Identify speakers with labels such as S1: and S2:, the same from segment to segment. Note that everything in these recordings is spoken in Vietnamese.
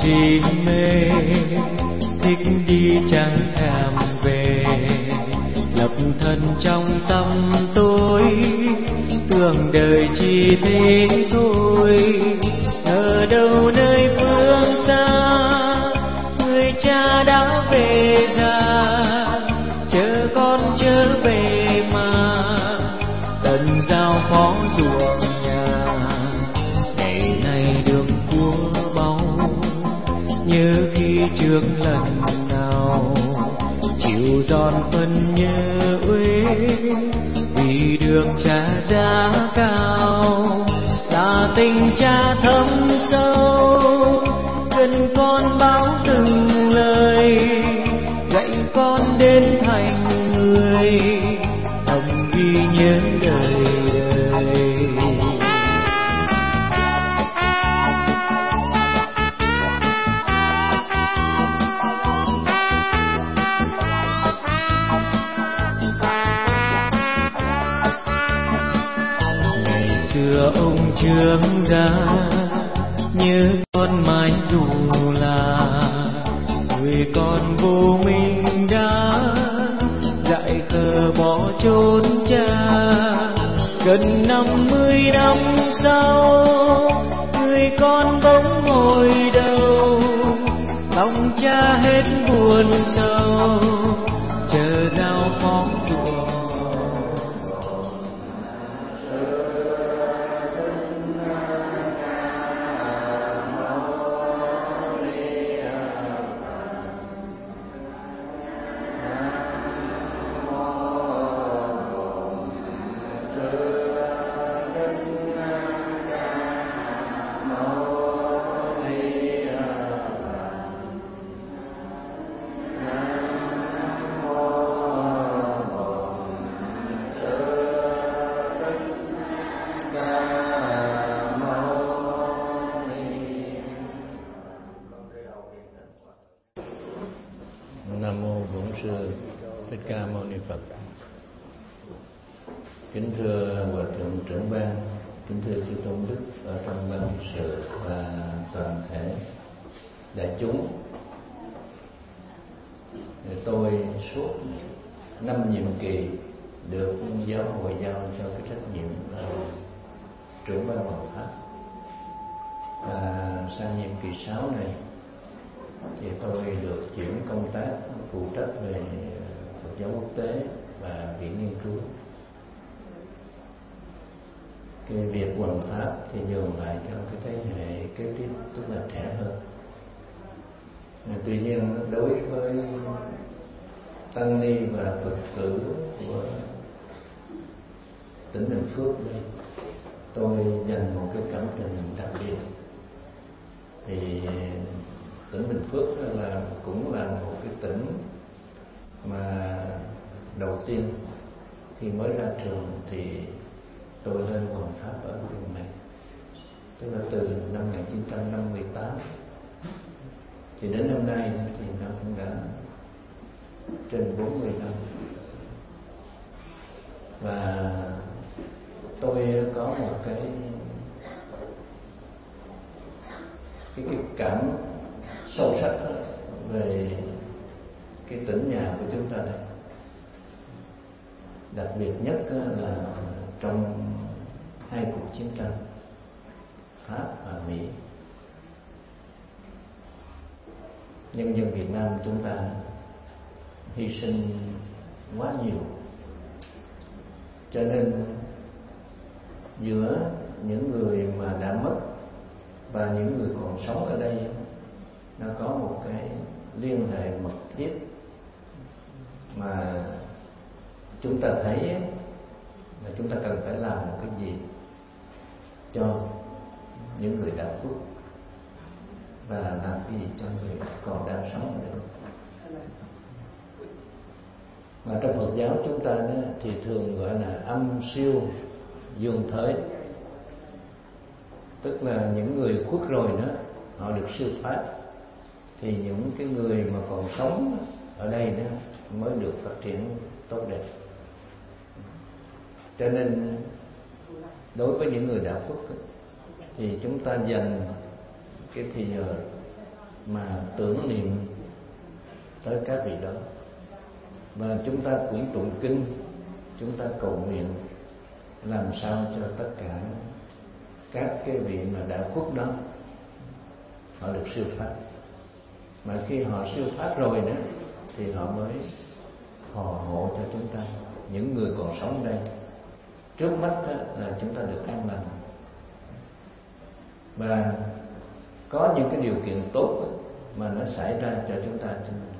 S1: si mê, thích đi chẳng thèm về, lập thân trong tâm tôi, tưởng đời chỉ thế thôi. Ở đâu nơi phương xa, người cha đã về già, chờ con trở về mà tận giao phó ruộng nhà. Ngày này đường cua báu, nhớ khi trước lần nào chịu giòn phân nhớ uế, vì được cha giá cao là tình cha thâm sâu. Gần con báo từng lời dạy con đến thành người, thầm ghi nhớ đời đời. Ngày xưa ông trưởng gia nhớ con mãi dù là người con vô minh đã dạy khờ bỏ chốn cha. Gần 50 năm sau, người con bỗng ngồi đầu, lòng cha hết buồn sầu, chờ giao phó ruộng.
S2: Nam mô Bổn Sư Thích Ca Mâu Ni Phật. Kính thưa Hòa thượng trưởng ban, kính thưa chư tôn đức ở trong ban sự và toàn thể đại chúng. Tôi suốt 5 nhiệm kỳ được giáo hội giao cho cái trách nhiệm trưởng ban Hoàng pháp, và sang nhiệm kỳ 6 này thì tôi được chuyển công tác phụ trách về Phật giáo quốc tế và viện nghiên cứu. Cái việc hoằng pháp thì nhường lại cho cái thế hệ kế tiếp, tức là trẻ hơn. Tuy nhiên đối với tăng ni và Phật tử của tỉnh Bình Phước đây, tôi dành một cái cảm tình đặc biệt. Thì tỉnh Bình Phước cũng là một cái tỉnh mà đầu tiên khi mới ra trường thì tôi lên hoằng pháp ở vùng này, tức là từ năm 1958 thì đến năm nay thì nó cũng đã trên 40 năm. Và tôi có một cái cảm sâu sắc về cái tỉnh nhà của chúng ta đây. Đặc biệt nhất là trong 2 cuộc chiến tranh Pháp và Mỹ, nhân dân Việt Nam chúng ta hy sinh quá nhiều, cho nên giữa những người mà đã mất và những người còn sống ở đây nó có một cái liên hệ mật thiết mà chúng ta thấy là chúng ta cần phải làm một cái gì cho những người đã khuất và làm cái gì cho người còn đang sống nữa. Mà trong Phật giáo chúng ta thì thường gọi là âm siêu dương thới, tức là những người khuất rồi đó họ được siêu thoát, thì những cái người mà còn sống ở đây đó mới được phát triển tốt đẹp. Cho nên đối với những người đã khuất thì chúng ta dành cái thì giờ mà tưởng niệm tới các vị đó, và chúng ta cũng tụng kinh, chúng ta cầu nguyện làm sao cho tất cả các cái vị mà đã khuất đó họ được siêu thoát. Mà khi họ siêu thoát rồi đó thì họ mới phò hộ cho chúng ta, những người còn sống đây. Trước mắt đó là chúng ta được an lành, và có những cái điều kiện tốt đó mà nó xảy ra cho chúng ta.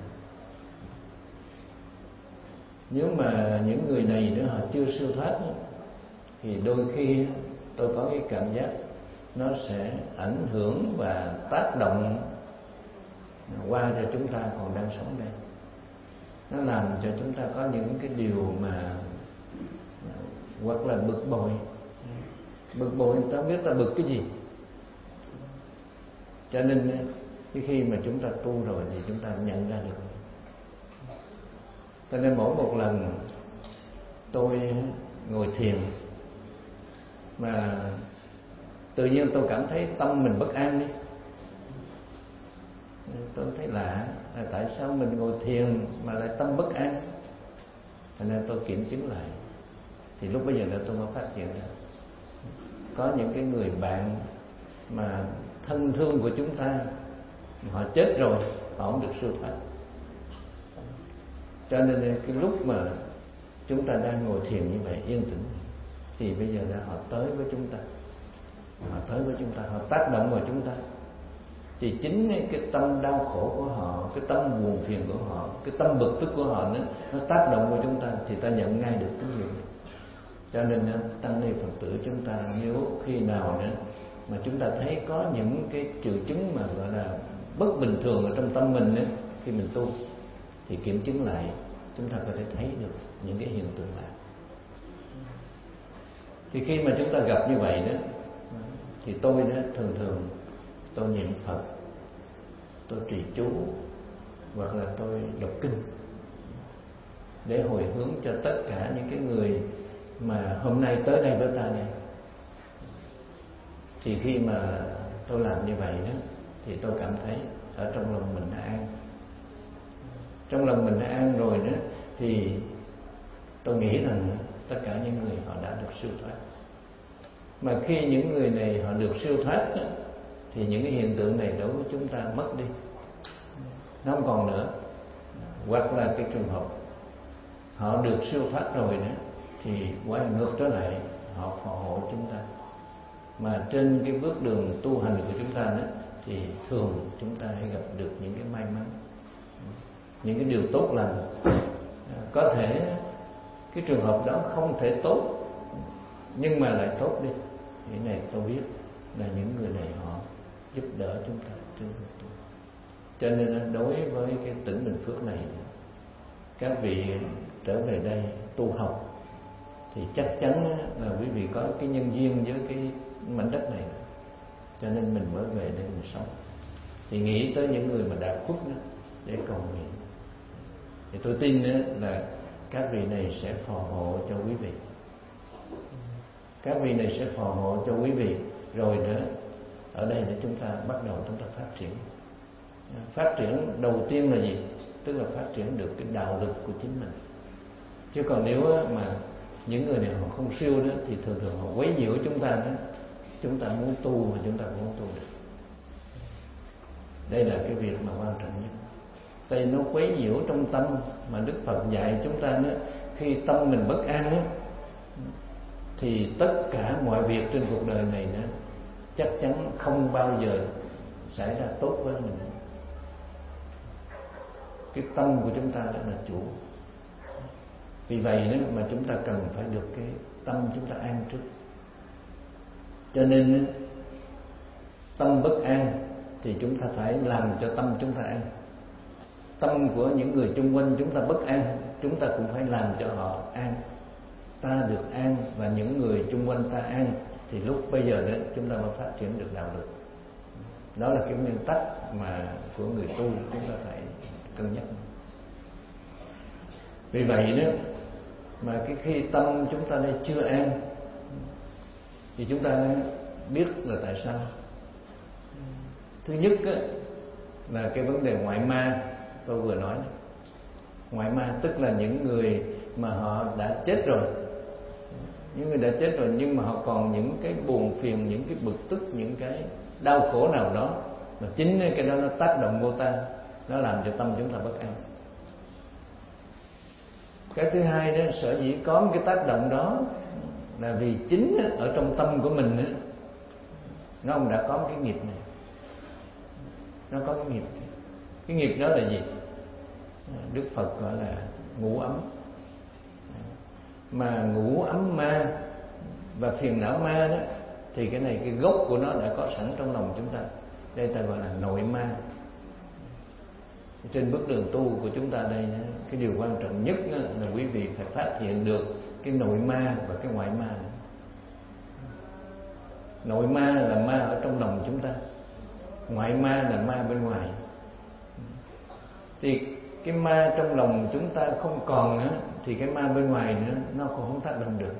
S2: Nếu mà những người này nữa họ chưa siêu thoát đó, thì đôi khi tôi có cái cảm giác nó sẽ ảnh hưởng và tác động qua cho chúng ta còn đang sống đây. Nó làm cho chúng ta có những cái điều mà hoặc là bực bội. Bực bội ta biết ta bực cái gì. Cho nên khi mà chúng ta tu rồi thì chúng ta nhận ra được. Cho nên mỗi một lần tôi ngồi thiền mà tự nhiên tôi cảm thấy tâm mình bất an đi, tôi thấy lạ là tại sao mình ngồi thiền mà lại tâm bất an. Cho nên tôi kiểm chứng lại, thì lúc bây giờ là tôi mới phát hiện ra có những cái người bạn mà thân thương của chúng ta, họ chết rồi, họ không được siêu thoát. Cho nên cái lúc mà chúng ta đang ngồi thiền như vậy yên tĩnh, thì bây giờ là họ tới với chúng ta, họ tới với chúng ta, họ tác động vào chúng ta. Thì chính cái tâm đau khổ của họ, cái tâm buồn phiền của họ, cái tâm bực tức của họ nó tác động vào chúng ta, thì ta nhận ngay được tín hiệu. Cho nên tăng ni Phật tử chúng ta, nếu khi nào nữa mà chúng ta thấy có những cái triệu chứng mà gọi là bất bình thường ở trong tâm mình ấy, khi mình tu thì kiểm chứng lại, chúng ta có thể thấy được những cái hiện tượng lạ. Thì khi mà chúng ta gặp như vậy đó, thì tôi đó thường tôi niệm Phật, tôi trì chú, hoặc là tôi đọc kinh để hồi hướng cho tất cả những cái người mà hôm nay tới đây với ta đây. Thì khi mà tôi làm như vậy đó, thì tôi cảm thấy ở trong lòng mình đã an. Trong lòng mình đã an rồi đó, thì tôi nghĩ rằng tất cả những người họ đã được siêu thoát. Mà khi những người này họ được siêu thoát đó, thì những cái hiện tượng này đối với chúng ta mất đi, nó không còn nữa. Hoặc là cái trường hợp họ được siêu thoát rồi đó, thì quay ngược trở lại, họ phò hộ chúng ta. Mà trên cái bước đường tu hành của chúng ta đó, thì thường chúng ta hay gặp được những cái may mắn, những cái điều tốt lành. Có thể cái trường hợp đó không thể tốt, nhưng mà lại tốt đi. Cái này tôi biết là những người này họ giúp đỡ chúng ta trên đường tu. Cho nên đối với cái tỉnh Bình Phước này, các vị trở về đây tu học thì chắc chắn là quý vị có cái nhân duyên với cái mảnh đất này, cho nên mình mới về đây mình sống. Thì nghĩ tới những người mà đã khuất đó để cầu nguyện, thì tôi tin đó là các vị này sẽ phò hộ cho quý vị. Các vị này sẽ phò hộ cho quý vị. Rồi nữa, ở đây để chúng ta bắt đầu chúng ta phát triển. Phát triển đầu tiên là gì? Tức là phát triển được cái đạo lực của chính mình. Chứ còn nếu mà những người này họ không siêu đó, thì thường họ quấy nhiễu chúng ta đó. Chúng ta muốn tu mà chúng ta cũng không tu được. Đây là cái việc mà quan trọng nhất. Tại nó quấy nhiễu trong tâm, mà Đức Phật dạy chúng ta đó, khi tâm mình bất an đó, thì tất cả mọi việc trên cuộc đời này đó, chắc chắn không bao giờ xảy ra tốt với mình. Cái tâm của chúng ta đó là chủ. Vì vậy đó mà chúng ta cần phải được cái tâm chúng ta an trước. Cho nên tâm bất an thì chúng ta phải làm cho tâm chúng ta an. Tâm của những người chung quanh chúng ta bất an, chúng ta cũng phải làm cho họ an. Ta được an và những người chung quanh ta an, thì lúc bây giờ đó chúng ta mới phát triển được đạo lực. Đó là cái nguyên tắc mà của người tu chúng ta phải cân nhắc. Vì vậy đó mà khi tâm chúng ta đây chưa an, thì chúng ta biết là tại sao. Thứ nhất á, là cái vấn đề ngoại ma tôi vừa nói. Ngoại ma tức là những người mà họ đã chết rồi, những người đã chết rồi nhưng mà họ còn những cái buồn phiền, những cái bực tức, những cái đau khổ nào đó, mà chính cái đó nó tác động vô ta, nó làm cho tâm chúng ta bất an. Cái thứ hai đó, sở dĩ có một cái tác động đó là vì chính ở trong tâm của mình nó đã có cái nghiệp này, nó có cái nghiệp. Cái nghiệp đó là gì? Đức Phật gọi là ngũ ấm. Mà ngũ ấm ma và phiền não ma đó, thì cái này cái gốc của nó đã có sẵn trong lòng chúng ta. Đây ta gọi là nội ma. Trên bước đường tu của chúng ta đây, cái điều quan trọng nhất là quý vị phải phát hiện được cái nội ma và cái ngoại ma. Nội ma là ma ở trong lòng chúng ta, ngoại ma là ma bên ngoài. Thì cái ma trong lòng chúng ta không còn á, thì cái ma bên ngoài nữa nó cũng không tác động được.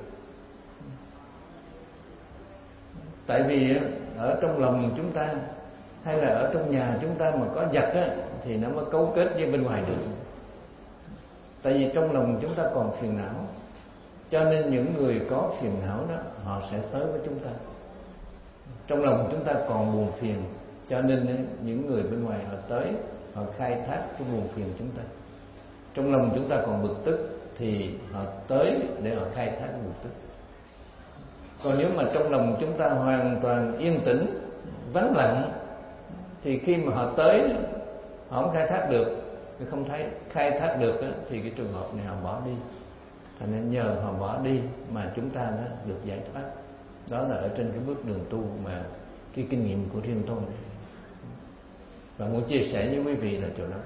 S2: Tại vì ở trong lòng chúng ta hay là ở trong nhà chúng ta mà có giặc á, thì nó mới cấu kết với bên ngoài được. Tại vì trong lòng chúng ta còn phiền não, cho nên những người có phiền não đó họ sẽ tới với chúng ta. Trong lòng chúng ta còn buồn phiền, cho nên những người bên ngoài họ tới, họ khai thác cái buồn phiền chúng ta. Trong lòng chúng ta còn bực tức thì họ tới để họ khai thác bực tức. Còn nếu mà trong lòng chúng ta hoàn toàn yên tĩnh, vắng lặng, thì khi mà họ tới, họ không khai thác được, không thấy khai thác được đó, thì cái trường hợp này họ bỏ đi. Thành nên nhờ họ bỏ đi mà chúng ta đã được giải thoát. Đó là ở trên cái bước đường tu mà cái kinh nghiệm của riêng tôi. Và muốn chia sẻ với quý vị là chỗ đó.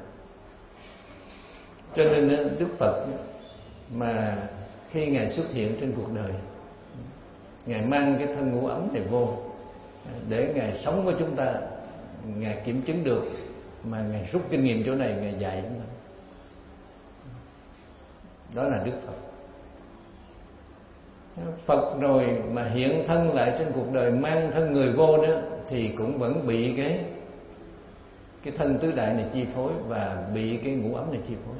S2: Cho nên Đức Phật mà khi Ngài xuất hiện trên cuộc đời, Ngài mang cái thân ngũ ấm này vô để Ngài sống với chúng ta, Ngài kiểm chứng được, mà Ngài rút kinh nghiệm chỗ này, Ngài dạy chúng ta. Đó là Đức Phật. Phật rồi mà hiện thân lại trên cuộc đời, mang thân người vô nữa, thì cũng vẫn bị cái thân tứ đại này chi phối, và bị cái ngũ ấm này chi phối.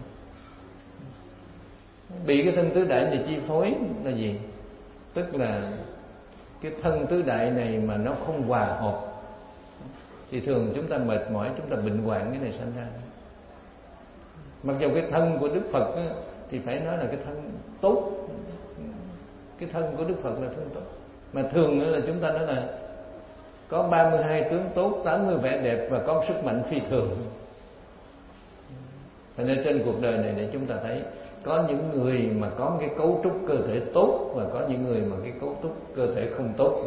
S2: Bị cái thân tứ đại này chi phối là gì? Tức là cái thân tứ đại này mà nó không hòa hợp thì thường chúng ta mệt mỏi, chúng ta bệnh hoạn cái này sanh ra. Mặc dù cái thân của Đức Phật á, thì phải nói là cái thân tốt. Cái thân của Đức Phật là thân tốt. Mà thường nữa là chúng ta nói là có 32 tướng tốt, 80 vẻ đẹp và có sức mạnh phi thường. Thành nên trên cuộc đời này để chúng ta thấy có những người mà có một cái cấu trúc cơ thể tốt, và có những người mà cái cấu trúc cơ thể không tốt.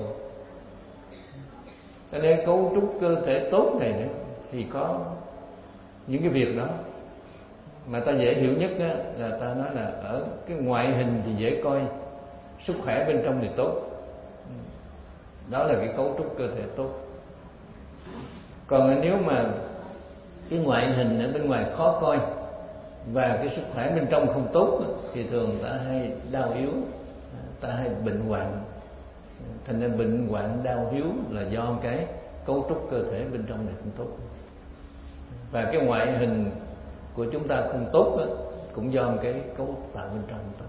S2: Cho nên cấu trúc cơ thể tốt này nữa, thì có những cái việc đó mà ta dễ hiểu nhất á, là ta nói là ở cái ngoại hình thì dễ coi, sức khỏe bên trong thì tốt. Đó là cái cấu trúc cơ thể tốt. Còn nếu mà cái ngoại hình ở bên ngoài khó coi và cái sức khỏe bên trong không tốt thì thường ta hay đau yếu, ta hay bệnh hoạn. Thành nên bệnh hoạn đau yếu là do cái cấu trúc cơ thể bên trong này không tốt. Và cái ngoại hình của chúng ta không tốt cũng do cái cấu tạo bên trong không tốt.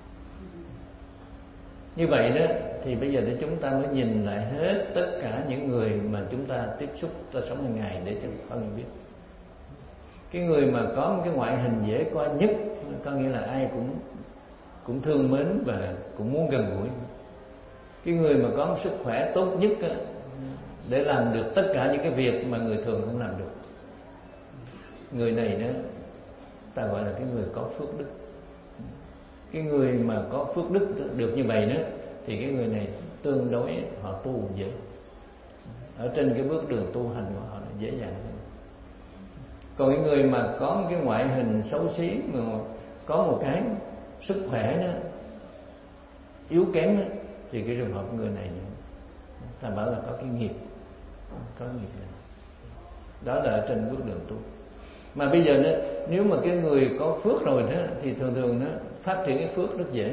S2: Như vậy đó thì bây giờ để chúng ta mới nhìn lại hết tất cả những người mà chúng ta tiếp xúc, ta sống hàng ngày để cho phân biết. Cái người mà có một cái ngoại hình dễ coi nhất, có nghĩa là ai cũng thương mến và cũng muốn gần gũi. Cái người mà có một sức khỏe tốt nhất để làm được tất cả những cái việc mà người thường không làm được, người này đó ta gọi là cái người có phước đức. Cái người mà có phước đức được như vậy đó thì cái người này tương đối họ tu dễ. Ở trên cái bước đường tu hành của họ là dễ dàng hơn. Còn cái người mà có một cái ngoại hình xấu xí, mà có một cái sức khỏe đó yếu kém đó, thì cái trường hợp người này ta bảo là có cái nghiệp, có nghiệp này. Đó là ở trên bước đường tu. Mà bây giờ đó, nếu mà cái người có phước rồi đó thì thường nó phát triển cái phước rất dễ.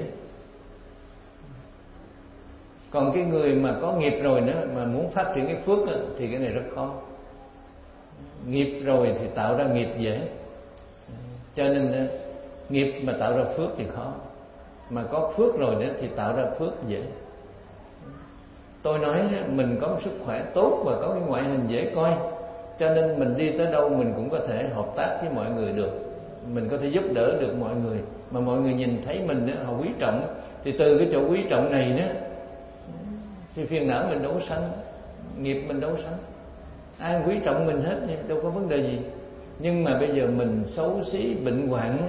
S2: Còn cái người mà có nghiệp rồi đó mà muốn phát triển cái phước đó, thì cái này rất khó. Nghiệp rồi thì tạo ra nghiệp dễ, cho nên nghiệp mà tạo ra phước thì khó, mà có phước rồi nữa thì tạo ra phước dễ. Tôi nói mình có một sức khỏe tốt và có cái ngoại hình dễ coi, cho nên mình đi tới đâu mình cũng có thể hợp tác với mọi người được, mình có thể giúp đỡ được mọi người, mà mọi người nhìn thấy mình họ quý trọng. Thì từ cái chỗ quý trọng này nữa thì phiền não mình đâu có sanh, nghiệp mình đâu có sanh, ai quý trọng mình hết thì đâu có vấn đề gì. Nhưng mà bây giờ mình xấu xí bệnh hoạn,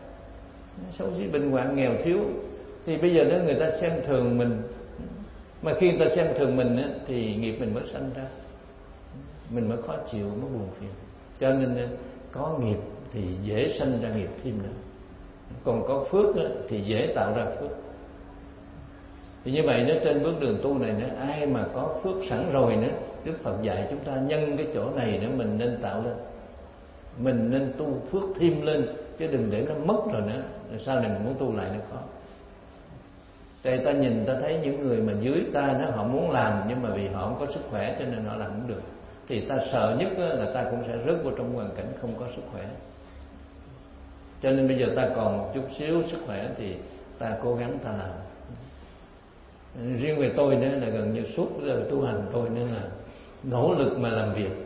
S2: nghèo thiếu, thì bây giờ đó người ta xem thường mình, mà khi người ta xem thường mình thì nghiệp mình mới sanh ra, mình mới khó chịu, mới buồn phiền. Cho nên có nghiệp thì dễ sanh ra nghiệp thêm nữa, còn có phước thì dễ tạo ra phước. Thì như vậy đó, trên bước đường tu này nữa, ai mà có phước sẵn rồi nữa, Đức Phật dạy chúng ta nhân cái chỗ này nữa mình nên tạo lên, mình nên tu phước thêm lên, chứ đừng để nó mất rồi nữa, rồi sau này mình muốn tu lại nó khó. Tại ta nhìn ta thấy những người mà dưới ta nó họ muốn làm, nhưng mà vì họ không có sức khỏe cho nên họ làm không được, thì ta sợ nhất là ta cũng sẽ rớt vào trong hoàn cảnh không có sức khỏe. Cho nên bây giờ ta còn một chút xíu sức khỏe thì ta cố gắng ta làm. Riêng về tôi nữa là gần như suốt giờ tu hành tôi nữa là nỗ lực mà làm việc.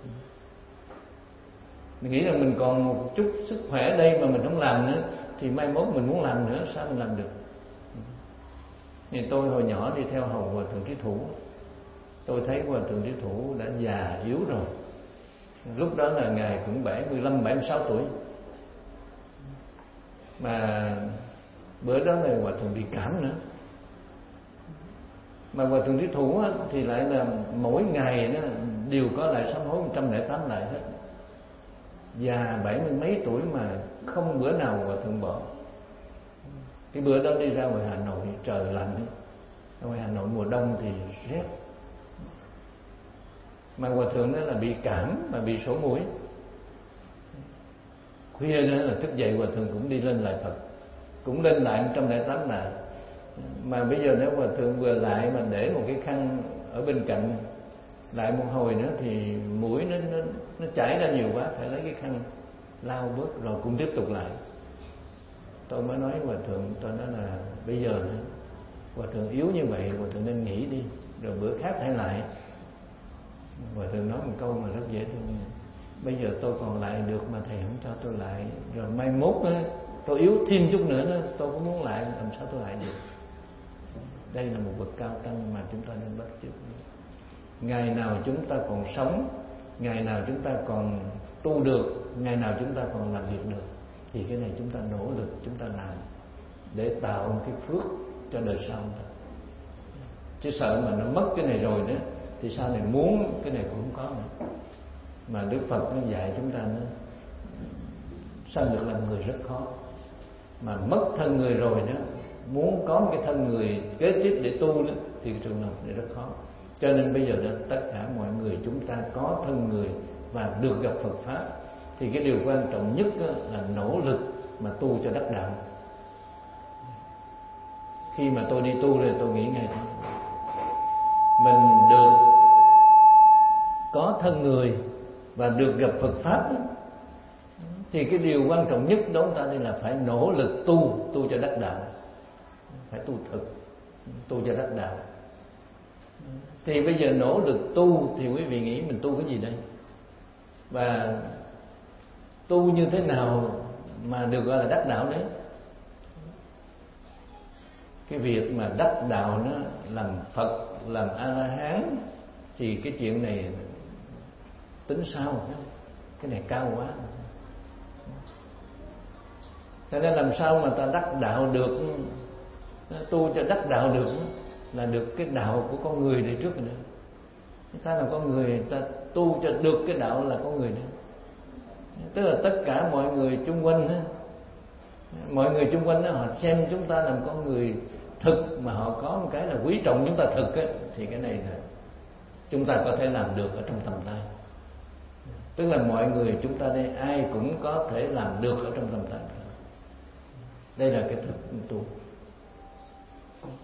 S2: Mình nghĩ là mình còn một chút sức khỏe đây mà mình không làm nữa thì mai mốt mình muốn làm nữa sao mình làm được. Thì tôi hồi nhỏ đi theo hầu Hòa Thượng Trí Thủ, tôi thấy Hòa Thượng Trí Thủ đã già yếu rồi. Lúc đó là ngài cũng 75-76 tuổi, mà bữa đó là Hòa Thượng bị cảm nữa. Mà Hòa Thượng Trí Thủ thì lại là mỗi ngày nó đều có lại sám hối 108 lại hết. Già 70 mấy tuổi mà không bữa nào Hòa Thượng bỏ. Cái bữa đó đi ra ngoài Hà Nội trời lạnh, ở ngoài Hà Nội mùa đông thì rét, mà Hòa Thượng đó là bị cảm mà bị sổ mũi. Khuya đó là thức dậy Hòa Thượng cũng đi lên lại Phật, cũng lên lại 108 lại. Mà bây giờ nếu Hòa Thượng vừa lại mà để một cái khăn ở bên cạnh lại một hồi nữa thì mũi nó chảy ra nhiều quá, phải lấy cái khăn lau bớt rồi cũng tiếp tục lại. Tôi mới nói Hòa Thượng, tôi nói là bây giờ nữa, Hòa Thượng yếu như vậy, Hòa Thượng nên nghỉ đi, rồi bữa khác hãy lại. Hòa Thượng nói một câu mà rất dễ thương: bây giờ tôi còn lại được mà thầy không cho tôi lại, rồi mai mốt tôi yếu thêm chút nữa đó, tôi cũng muốn lại, làm sao tôi lại được. Đây là một bậc cao tăng mà chúng ta nên bắt chước. Ngày nào chúng ta còn sống, ngày nào chúng ta còn tu được, ngày nào chúng ta còn làm việc được, thì cái này chúng ta nỗ lực, chúng ta làm để tạo một cái phước cho đời sau chúng ta. Chứ sợ mà nó mất cái này rồi nữa thì sau này muốn cái này cũng không có nữa. Mà Đức Phật nó dạy chúng ta nó sanh được làm người rất khó, mà mất thân người rồi nữa, muốn có một cái thân người kế tiếp để tu nữa thì cái trường hợp này rất khó. Cho nên bây giờ đó, tất cả mọi người chúng ta có thân người và được gặp Phật Pháp, thì cái điều quan trọng nhất là nỗ lực mà tu cho đắc đạo. Khi mà tôi đi tu rồi tôi nghĩ ngay thôi, mình được có thân người và được gặp Phật Pháp đó, thì cái điều quan trọng nhất đó chúng ta đây là phải nỗ lực tu cho đắc đạo, phải tu thực, tu cho đắc đạo. Thì bây giờ nỗ lực tu thì quý vị nghĩ mình tu cái gì đây, và tu như thế nào mà được gọi là đắc đạo đấy. Cái việc mà đắc đạo nó làm Phật, làm A-la-hán thì cái chuyện này tính sao, cái này cao quá. Cho nên làm sao mà ta đắc đạo được, tu cho đắc đạo được là được cái đạo của con người này trước nữa. Ta là con người, ta tu cho được cái đạo là con người nữa. Tức là tất cả mọi người chung quanh đó, mọi người chung quanh đó, họ xem chúng ta làm con người thực, mà họ có một cái là quý trọng chúng ta thực á, thì cái này là chúng ta có thể làm được ở trong tầm tay. Tức là mọi người chúng ta đây ai cũng có thể làm được ở trong tầm tay. Đây là cái thực tu.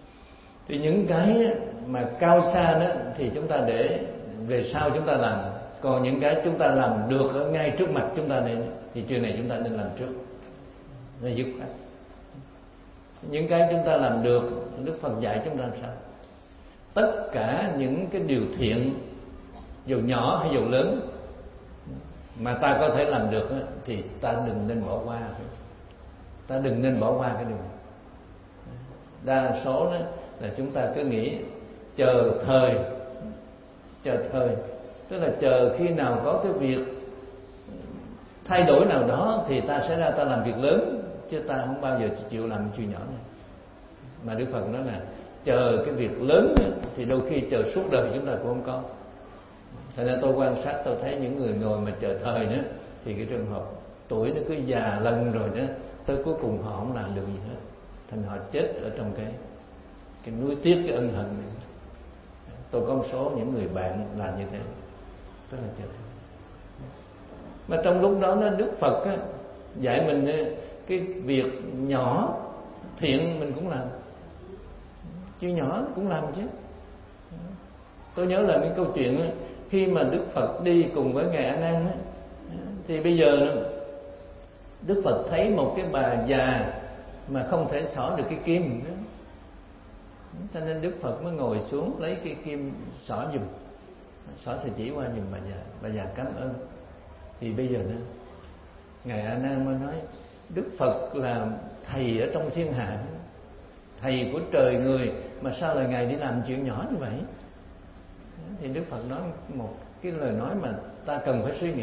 S2: Thì những cái mà cao xa đó thì chúng ta để về sau chúng ta làm. Còn những cái chúng ta làm được ở ngay trước mặt chúng ta này thì chuyện này chúng ta nên làm trước, nó dứt khoát. Những cái chúng ta làm được, Đức Phật dạy chúng ta sao? Tất cả những cái điều thiện, dù nhỏ hay dù lớn, mà ta có thể làm được thì ta đừng nên bỏ qua. Ta đừng nên bỏ qua cái điều này. Đa số đó là chúng ta cứ nghĩ chờ thời, tức là chờ khi nào có cái việc thay đổi nào đó thì ta sẽ ra ta làm việc lớn, chứ ta không bao giờ chịu làm chuyện nhỏ này. Mà Đức Phật nói là chờ cái việc lớn thì đôi khi chờ suốt đời chúng ta cũng không có. Thành ra tôi quan sát tôi thấy những người ngồi mà chờ thời nữa thì cái trường hợp tuổi nó cứ già lần rồi đó, tới cuối cùng họ không làm được gì hết, thành họ chết ở trong cái nuối tiếc, cái ân hận này. Tôi có một số những người bạn làm như thế, rất là chờ thời. Mà trong lúc đó Đức Phật dạy mình cái việc nhỏ thiện mình cũng làm, chuyện nhỏ cũng làm chứ. Tôi nhớ là cái câu chuyện khi mà Đức Phật đi cùng với ngài A Nan thì bây giờ Đức Phật thấy một cái bà già mà không thể xỏ được cái kim nữa, cho nên Đức Phật mới ngồi xuống lấy cái kim xỏ giùm, xỏ sợi chỉ qua giùm bà già cảm ơn. Thì bây giờ ngài A Nan mới nói Đức Phật là thầy ở trong thiên hạ, thầy của trời người, mà sao là ngài đi làm chuyện nhỏ như vậy? Thì Đức Phật nói một cái lời nói mà ta cần phải suy nghĩ.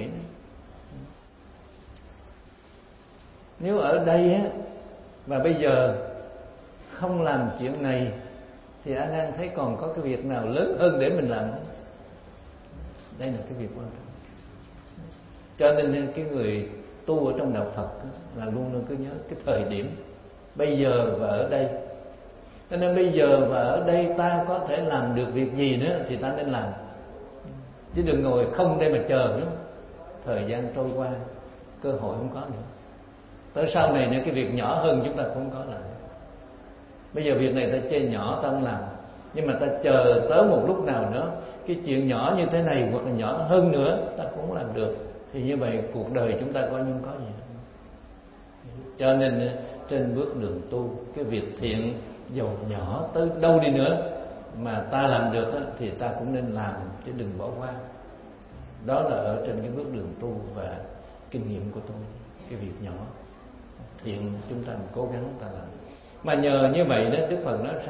S2: Nếu ở đây và bây giờ không làm chuyện này thì A Nan thấy còn có cái việc nào lớn hơn để mình làm không? Đây là cái việc quan trọng. Cho nên cái người tu ở trong đạo Phật là luôn luôn cứ nhớ cái thời điểm bây giờ và ở đây. Cho nên bây giờ và ở đây ta có thể làm được việc gì nữa thì ta nên làm, chứ đừng ngồi không đây mà chờ nữa. Thời gian trôi qua, cơ hội không có nữa. Tới sau này nữa cái việc nhỏ hơn chúng ta cũng không có làm. Bây giờ việc này ta chê nhỏ ta không làm, nhưng mà ta chờ tới một lúc nào nữa cái chuyện nhỏ như thế này hoặc là nhỏ hơn nữa ta cũng không làm được, thì như vậy cuộc đời chúng ta coi như không có gì. Cho nên trên bước đường tu, cái việc thiện dầu nhỏ tới đâu đi nữa mà ta làm được thì ta cũng nên làm, chứ đừng bỏ qua. Đó là ở trên cái bước đường tu và kinh nghiệm của tôi. Cái việc nhỏ thiện chúng ta cố gắng ta làm. Mà nhờ như vậy đó, Đức Phật nói sao?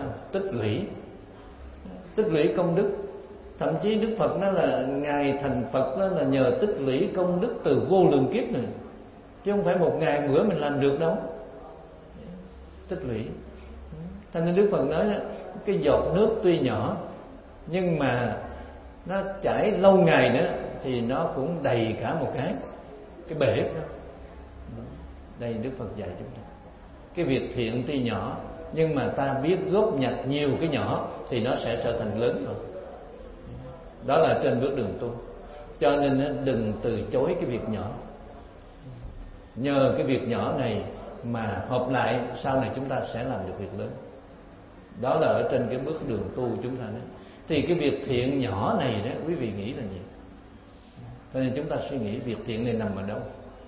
S2: Tích lũy công đức. Thậm chí Đức Phật nói là ngài thành Phật đó là nhờ tích lũy công đức từ vô lượng kiếp này, chứ không phải một ngày bữa mình làm được đâu. Tích lũy. Cho nên Đức Phật nói cái giọt nước tuy nhỏ nhưng mà nó chảy lâu ngày nữa thì nó cũng đầy cả một cái bể đó. Đây Đức Phật dạy chúng ta. Cái việc thiện tuy nhỏ nhưng mà ta biết góp nhặt nhiều cái nhỏ thì nó sẽ trở thành lớn rồi. Đó là trên bước đường tu. Cho nên đừng từ chối cái việc nhỏ. Nhờ cái việc nhỏ này mà hợp lại sau này chúng ta sẽ làm được việc lớn. Đó là ở trên cái bước đường tu chúng ta đó. Thì cái việc thiện nhỏ này đó quý vị nghĩ là gì? Cho nên chúng ta suy nghĩ việc thiện này nằm ở đâu.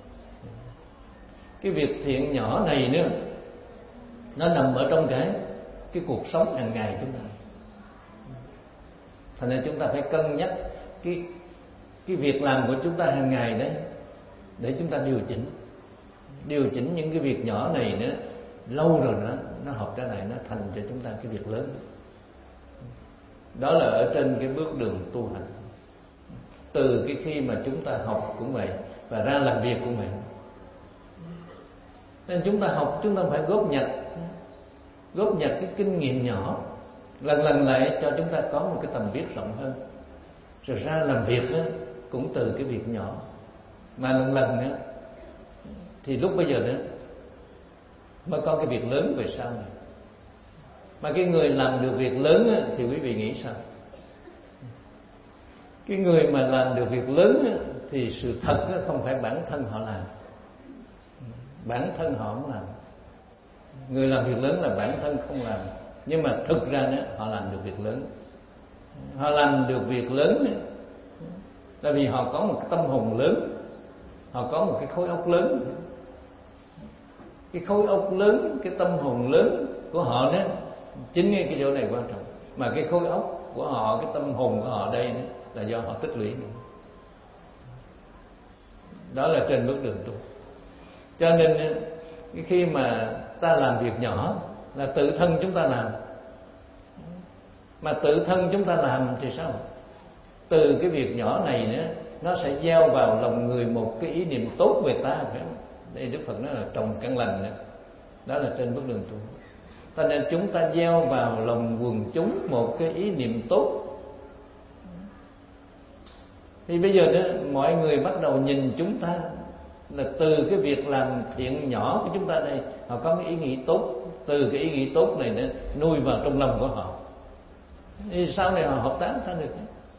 S2: Cái việc thiện nhỏ này nữa, nó nằm ở trong cái cuộc sống hàng ngày chúng ta. Thành nên chúng ta phải cân nhắc cái việc làm của chúng ta hàng ngày đấy, để chúng ta điều chỉnh những cái việc nhỏ này nữa. Lâu rồi nó hợp trở lại, nó thành cho chúng ta cái việc lớn. Đó là ở trên cái bước đường tu hành. Từ cái khi mà chúng ta học cũng vậy, và ra làm việc cũng vậy. Nên chúng ta học, chúng ta phải góp nhặt cái kinh nghiệm nhỏ, lần lại cho chúng ta có một cái tầm biết rộng hơn. Rồi ra làm việc đó, cũng từ cái việc nhỏ, mà lần nữa thì lúc bây giờ đó mới có cái việc lớn về sau này. Mà cái người làm được việc lớn á, thì quý vị nghĩ sao? Cái người mà làm được việc lớn á, thì sự thật á, không phải bản thân họ làm, bản thân họ không làm. Người làm việc lớn là bản thân không làm, nhưng mà thực ra đó, họ làm được việc lớn. Họ làm được việc lớn Là vì họ có một cái tâm hồn lớn, họ có một cái khối óc lớn. Cái khối óc lớn, cái tâm hồn lớn của họ đó, chính ngay cái chỗ này quan trọng. Mà cái khối óc của họ, cái tâm hồn của họ đây đó, là do họ tích lũy. Đó là trên bước đường tu. Cho nên khi mà ta làm việc nhỏ là tự thân chúng ta làm. Mà tự thân chúng ta làm thì sao? Từ cái việc nhỏ này nữa, nó sẽ gieo vào lòng người một cái ý niệm tốt về ta, phải không? Đây Đức Phật nói là trồng căn lành nữa. Đó là trên bước đường tu. Cho nên chúng ta gieo vào lòng quần chúng một cái ý niệm tốt. Thì bây giờ đó, mọi người bắt đầu nhìn chúng ta là từ cái việc làm thiện nhỏ của chúng ta đây, họ có cái ý nghĩ tốt. Từ cái ý nghĩ tốt này nó nuôi vào trong lòng của họ, thì sau này họ hợp tác ta được.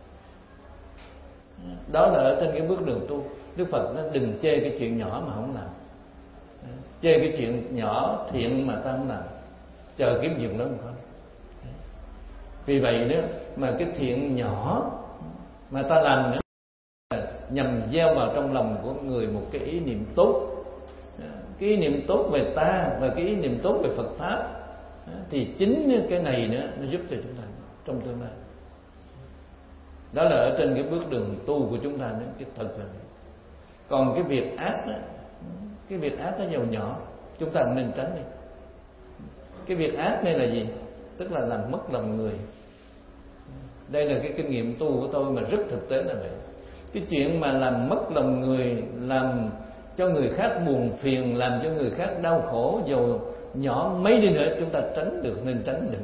S2: Đó là ở trên cái bước đường tu. Đức Phật nó đừng chê cái chuyện nhỏ mà không làm, chê cái chuyện nhỏ thiện mà ta không làm, chờ kiếm chuyện lớn không. Vì vậy đó mà cái thiện nhỏ mà ta làm nữa nhằm gieo vào trong lòng của người một cái ý niệm tốt, cái ý niệm tốt về ta và cái ý niệm tốt về Phật pháp, thì chính cái này nữa nó giúp cho chúng ta trong tương lai. Đó là ở trên cái bước đường tu của chúng ta nữa, cái thật là. Còn cái việc ác đó, cái việc ác nó giàu nhỏ, chúng ta nên tránh đi. Cái việc ác này là gì? Tức là làm mất lòng người. Đây là cái kinh nghiệm tu của tôi mà rất thực tế là vậy. Cái chuyện mà làm mất lòng người, làm cho người khác buồn phiền, làm cho người khác đau khổ, dù nhỏ mấy đi nữa chúng ta tránh được nên tránh đừng.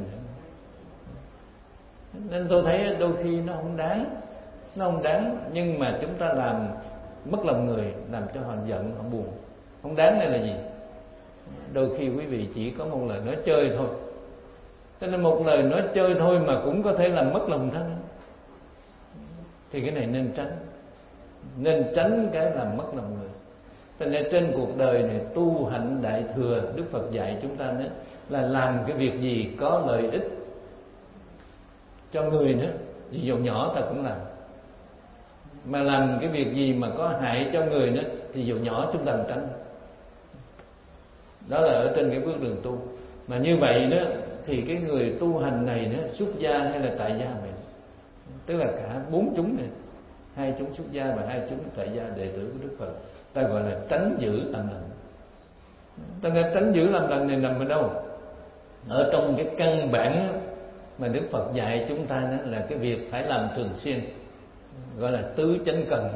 S2: Nên tôi thấy đôi khi nó không đáng, nhưng mà chúng ta làm mất lòng người, làm cho họ giận, họ buồn. Không đáng này là gì? Đôi khi quý vị chỉ có một lời nói chơi thôi, cho nên một lời nói chơi thôi mà cũng có thể làm mất lòng thân. Thì cái này nên tránh cái làm mất lòng người. Cho nên trên cuộc đời này tu hạnh đại thừa, Đức Phật dạy chúng ta nữa là làm cái việc gì có lợi ích cho người nữa, dù nhỏ ta cũng làm. Mà làm cái việc gì mà có hại cho người nữa thì dù nhỏ chúng ta cũng tránh. Đó là ở trên cái bước đường tu. Mà như vậy đó thì cái người tu hành này nữa, xuất gia hay là tại gia vậy, tức là cả bốn chúng này, hai chúng xuất gia và hai chúng tại gia đệ tử của Đức Phật, ta gọi là tránh giữ làm lành. Ta nghe tránh giữ làm lành này nằm ở đâu? Ở trong cái căn bản mà Đức Phật dạy chúng ta đó là cái việc phải làm thường xuyên, gọi là tứ chánh cần.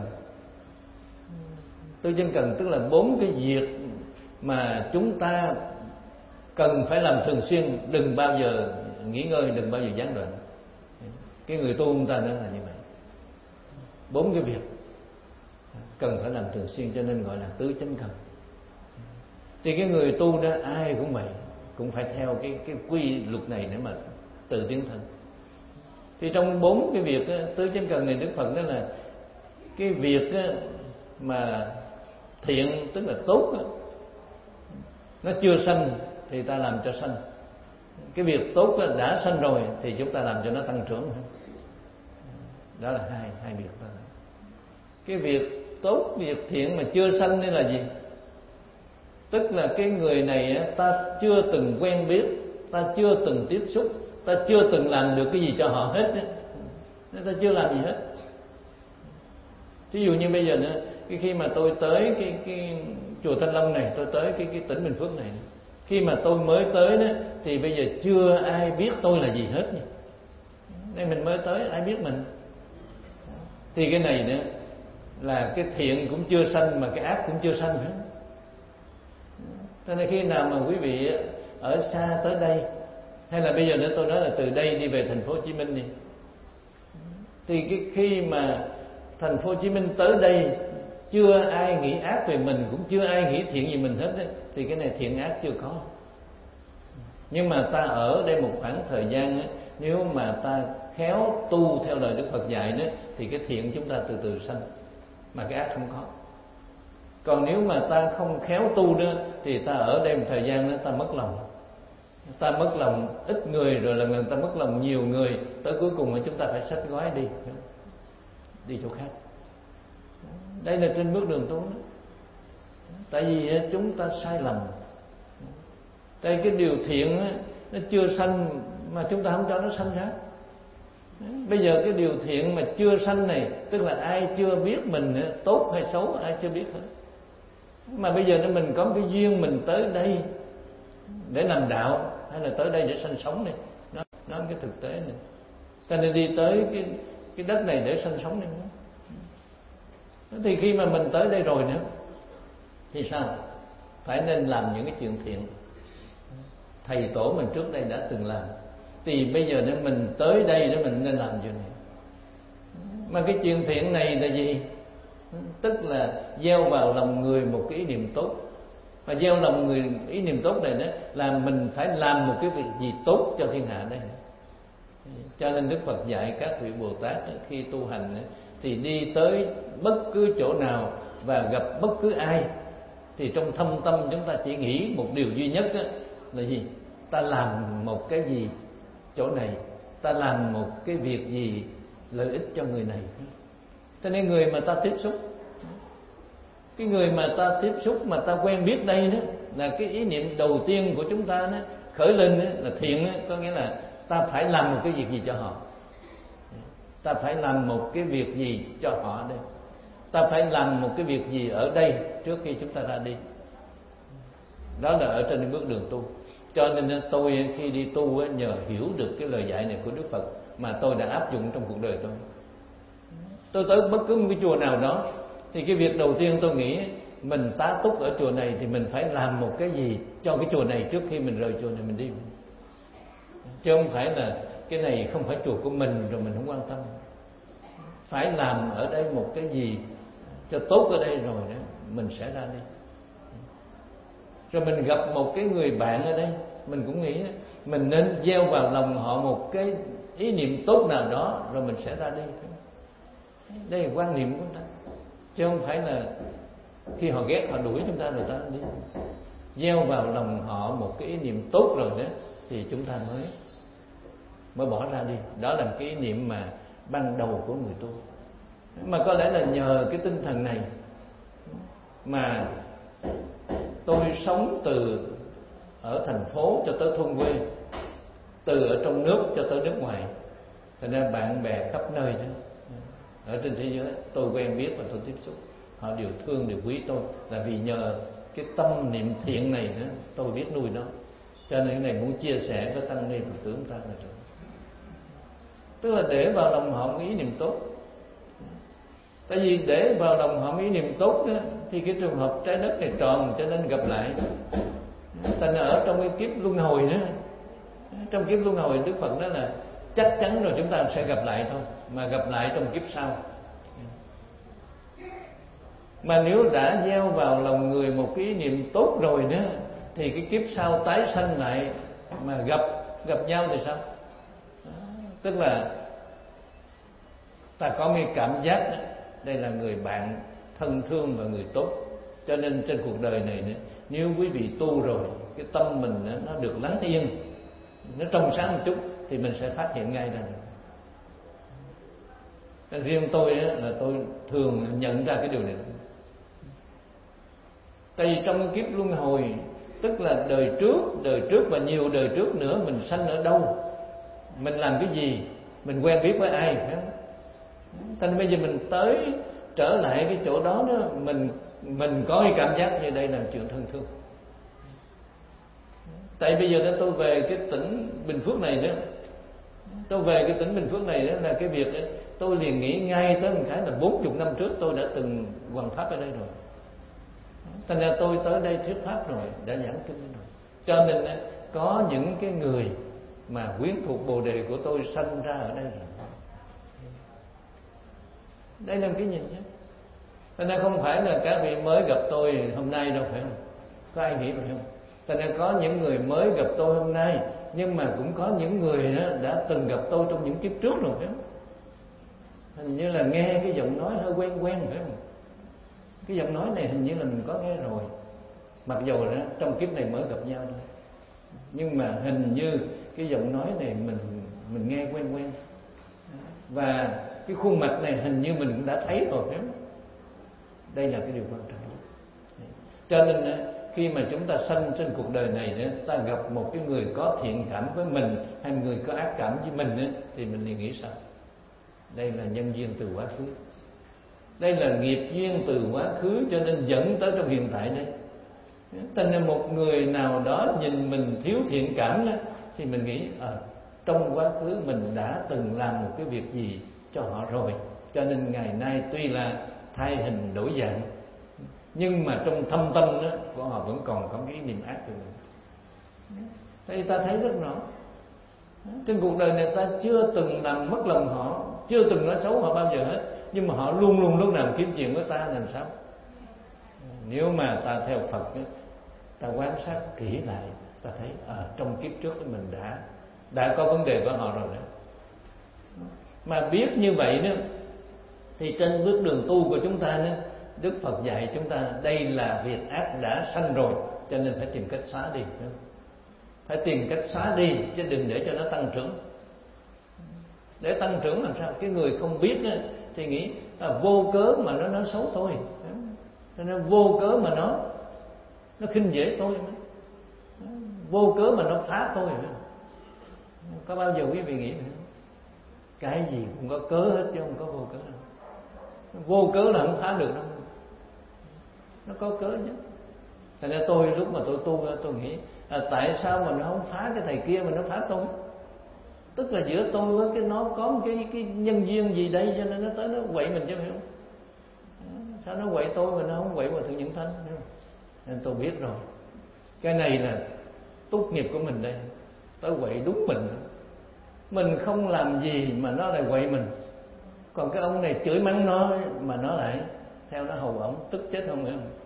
S2: Tứ chánh cần tức là bốn cái việc mà chúng ta cần phải làm thường xuyên, đừng bao giờ nghỉ ngơi, đừng bao giờ gián đoạn. Cái người tu chúng ta đó là như vậy. Bốn cái việc cần phải làm thường xuyên, cho nên gọi là tứ chánh cần. Thì cái người tu đó ai cũng vậy, cũng phải theo cái quy luật này để mà tự tiến thân. Thì trong bốn cái việc tứ chánh cần này, Đức Phật nói là cái việc mà thiện tức là tốt nó chưa sanh thì ta làm cho sanh. Cái việc tốt đã sanh rồi thì chúng ta làm cho nó tăng trưởng. Đó là hai việc đó. Cái việc tốt, việc thiện mà chưa sanh đây là gì? Tức là cái người này ta chưa từng quen biết, ta chưa từng tiếp xúc, ta chưa từng làm được cái gì cho họ hết, ta chưa làm gì hết. Ví dụ như bây giờ nữa, khi mà tôi tới cái chùa Thanh Long này, tôi tới cái tỉnh Bình Phước này, khi mà tôi mới tới đó thì bây giờ chưa ai biết tôi là gì hết nha. Đây mình mới tới, ai biết mình. Thì cái này nữa là cái thiện cũng chưa sanh mà cái ác cũng chưa sanh hết. Cho nên khi nào mà quý vị ở xa tới đây, hay là bây giờ nữa tôi nói là từ đây đi về thành phố Hồ Chí Minh đi, thì khi mà thành phố Hồ Chí Minh tới đây chưa ai nghĩ ác về mình, cũng chưa ai nghĩ thiện gì mình hết ấy, thì cái này thiện ác chưa có. Nhưng mà ta ở đây một khoảng thời gian ấy, nếu mà ta khéo tu theo lời Đức Phật dạy đó, thì cái thiện chúng ta từ từ sanh, mà cái ác không có. Còn nếu mà ta không khéo tu đó, thì ta ở đây một thời gian đó ta mất lòng. Ta mất lòng ít người, rồi là người ta mất lòng nhiều người, tới cuối cùng là chúng ta phải xách gói đi chỗ khác. Đây là trên bước đường tu đó. Tại vì chúng ta sai lầm. Đây cái điều thiện nó chưa sanh mà chúng ta không cho nó sanh ra. Bây giờ cái điều thiện mà chưa sanh này, tức là ai chưa biết mình tốt hay xấu, ai chưa biết hết. Mà bây giờ mình có cái duyên mình tới đây để làm đạo, hay là tới đây để sanh sống này, nó cái thực tế này. Ta nên đi tới cái đất này để sanh sống này. Thì khi mà mình tới đây rồi nữa thì sao? Phải nên làm những cái chuyện thiện thầy tổ mình trước đây đã từng làm. Thì bây giờ để mình tới đây để mình nên làm chuyện này. Mà cái chuyện thiện này là gì? Tức là gieo vào lòng người một cái ý niệm tốt. Và gieo lòng người ý niệm tốt này đó là mình phải làm một cái việc gì tốt cho thiên hạ đây. Cho nên Đức Phật dạy các vị Bồ Tát khi tu hành thì đi tới bất cứ chỗ nào và gặp bất cứ ai, thì trong thâm tâm chúng ta chỉ nghĩ một điều duy nhất là gì? Ta làm một cái gì chỗ này, ta làm một cái việc gì lợi ích cho người này. Cho nên người mà ta tiếp xúc, cái người mà ta tiếp xúc mà ta quen biết đây đó, là cái ý niệm đầu tiên của chúng ta đó, khởi lên là thiện, có nghĩa là ta phải làm một cái việc gì cho họ, ta phải làm một cái việc gì cho họ đây, ta phải làm một cái việc gì ở đây trước khi chúng ta ra đi. Đó là ở trên bước đường tu. Cho nên tôi khi đi tu nhờ hiểu được cái lời dạy này của Đức Phật mà tôi đã áp dụng trong cuộc đời tôi. Tôi tới bất cứ một cái chùa nào đó thì cái việc đầu tiên tôi nghĩ mình tá túc ở chùa này thì mình phải làm một cái gì cho cái chùa này trước khi mình rời chùa này mình đi. Chứ không phải là cái này không phải chùa của mình rồi mình không quan tâm. Phải làm ở đây một cái gì cho tốt ở đây rồi đó mình sẽ ra đi. Rồi mình gặp một cái người bạn ở đây, mình cũng nghĩ mình nên gieo vào lòng họ một cái ý niệm tốt nào đó rồi mình sẽ ra đi. Đây là quan niệm của chúng ta, chứ không phải là khi họ ghét họ đuổi chúng ta rồi ta đi. Gieo vào lòng họ một cái ý niệm tốt rồi đó thì chúng ta mới bỏ ra đi. Đó là cái ý niệm mà ban đầu của người tu. Mà có lẽ là nhờ cái tinh thần này mà tôi sống từ ở thành phố cho tới thôn quê, từ ở trong nước cho tới nước ngoài. Thành ra bạn bè khắp nơi đó, ở trên thế giới tôi quen biết và tôi tiếp xúc, họ đều thương, đều quý tôi, là vì nhờ cái tâm niệm thiện này đó, tôi biết nuôi nó. Cho nên cái này muốn chia sẻ với tăng ni Phật tử chúng ta là rồi. Tức là để vào lòng họ một ý niệm tốt. Tại vì để vào lòng họ một ý niệm tốt đó, thì cái trường hợp trái đất này tròn cho nên gặp lại. Thành ở trong cái kiếp luân hồi đó, trong kiếp luân hồi Đức Phật nói là chắc chắn rồi chúng ta sẽ gặp lại thôi, mà gặp lại trong kiếp sau. Mà nếu đã gieo vào lòng người một cái ý niệm tốt rồi đó, thì cái kiếp sau tái sanh lại mà gặp nhau thì sao? Tức là ta có cái cảm giác đó, đây là người bạn thân thương và người tốt. Cho nên trên cuộc đời này nữa, nếu quý vị tu rồi, cái tâm mình nó được lắng yên, nó trong sáng một chút thì mình sẽ phát hiện ngay rằng. Riêng tôi là tôi thường nhận ra cái điều này. Tại vì trong cái kiếp luân hồi, tức là đời trước và nhiều đời trước nữa, mình sanh ở đâu, mình làm cái gì, mình quen biết với ai, phải không? Thành bây giờ mình tới trở lại cái chỗ đó đó, mình có cái cảm giác như đây là chuyện thân thương. Tại bây giờ tôi về cái tỉnh Bình Phước này đó, tôi về cái tỉnh Bình Phước này đó là cái việc đó, tôi liền nghĩ ngay tới một cái là 40 năm trước tôi đã từng hoằng pháp ở đây rồi. Thành ra tôi tới đây thuyết pháp rồi, đã giảng kinh rồi. Cho nên có những cái người mà quyến thuộc Bồ đề của tôi sanh ra ở đây rồi. Đây là một cái nhìn nhé. Thành ra không phải là các vị mới gặp tôi hôm nay đâu, phải không? Có ai nghĩ vậy không? Thành ra có những người mới gặp tôi hôm nay, nhưng mà cũng có những người đã từng gặp tôi trong những kiếp trước rồi, phải không? Hình như là nghe cái giọng nói hơi quen, phải không? Cái giọng nói này hình như là mình có nghe rồi, mặc dù là trong kiếp này mới gặp nhau thôi, nhưng mà hình như cái giọng nói này mình nghe quen. Và cái khuôn mặt này hình như mình cũng đã thấy rồi, phải không? Đây là cái điều quan trọng nhất. Cho nên khi mà chúng ta sanh trên cuộc đời này, ta gặp một cái người có thiện cảm với mình hay người có ác cảm với mình, thì mình liền nghĩ sao? Đây là nhân duyên từ quá khứ, đây là nghiệp duyên từ quá khứ, cho nên dẫn tới trong hiện tại đây. Thành ra một người nào đó nhìn mình thiếu thiện cảm đó, thì mình nghĩ trong quá khứ mình đã từng làm một cái việc gì cho họ rồi, cho nên ngày nay tuy là thay hình đổi dạng, nhưng mà trong thâm tâm đó của họ vẫn còn có cái niềm ác của mình. Thế ta thấy rất rõ, trên cuộc đời này ta chưa từng làm mất lòng họ, chưa từng nói xấu họ bao giờ hết, nhưng mà họ luôn luôn lúc nào kiếm chuyện với ta làm sao? Nếu mà ta theo Phật, ta quan sát kỹ lại, ta thấy trong kiếp trước mình đã có vấn đề với họ rồi đấy. Mà biết như vậy đó, thì trên bước đường tu của chúng ta đó, Đức Phật dạy chúng ta đây là việc ác đã sanh rồi, cho nên phải tìm cách xóa đi. Phải tìm cách xóa đi, chứ đừng để cho nó tăng trưởng. Để tăng trưởng làm sao? Cái người không biết đó, thì nghĩ vô cớ mà nó nói xấu tôi, nó vô cớ mà nó khinh dễ tôi, vô cớ mà nó phá tôi. Có bao giờ quý vị nghĩ vậy? Cái gì cũng có cớ hết chứ không có vô cớ đâu. Vô cớ là không phá được đâu, nó có cớ chứ. Thành ra tôi lúc mà tôi tu, tôi nghĩ tại sao mà nó không phá cái thầy kia mà nó phá tôi? Tức là giữa tôi với cái nó có một cái nhân duyên gì đây, cho nên nó tới nó quậy mình chứ, hiểu không? Sao nó quậy tôi mà nó không quậy Hòa Thượng Nhẫn Thanh? Nên tôi biết rồi, cái này là túc nghiệp của mình đây, tới quậy đúng mình. Mình không làm gì mà nó lại quậy mình, còn cái ông này chửi mắng nó mà nó lại theo nó hầu ổng, tức chết không, hiểu không?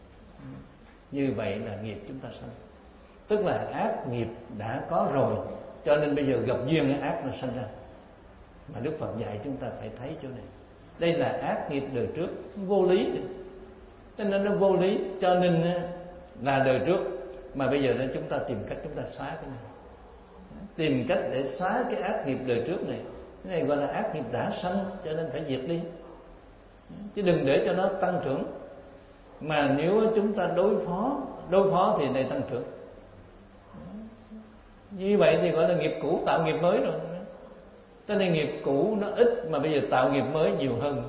S2: Như vậy là nghiệp chúng ta sanh, tức là ác nghiệp đã có rồi, cho nên bây giờ gặp duyên ác nó sanh ra. Mà Đức Phật dạy chúng ta phải thấy chỗ này, đây là ác nghiệp đời trước, vô lý, cho nên nó vô lý, cho nên là đời trước. Mà bây giờ chúng ta tìm cách chúng ta xóa cái này, tìm cách để xóa cái ác nghiệp đời trước này. Cái này gọi là ác nghiệp đã sanh, cho nên phải diệt đi, chứ đừng để cho nó tăng trưởng. Mà nếu chúng ta đối phó thì này tăng trưởng. Như vậy thì gọi là nghiệp cũ tạo nghiệp mới rồi. Cho nên nghiệp cũ nó ít, mà bây giờ tạo nghiệp mới nhiều hơn.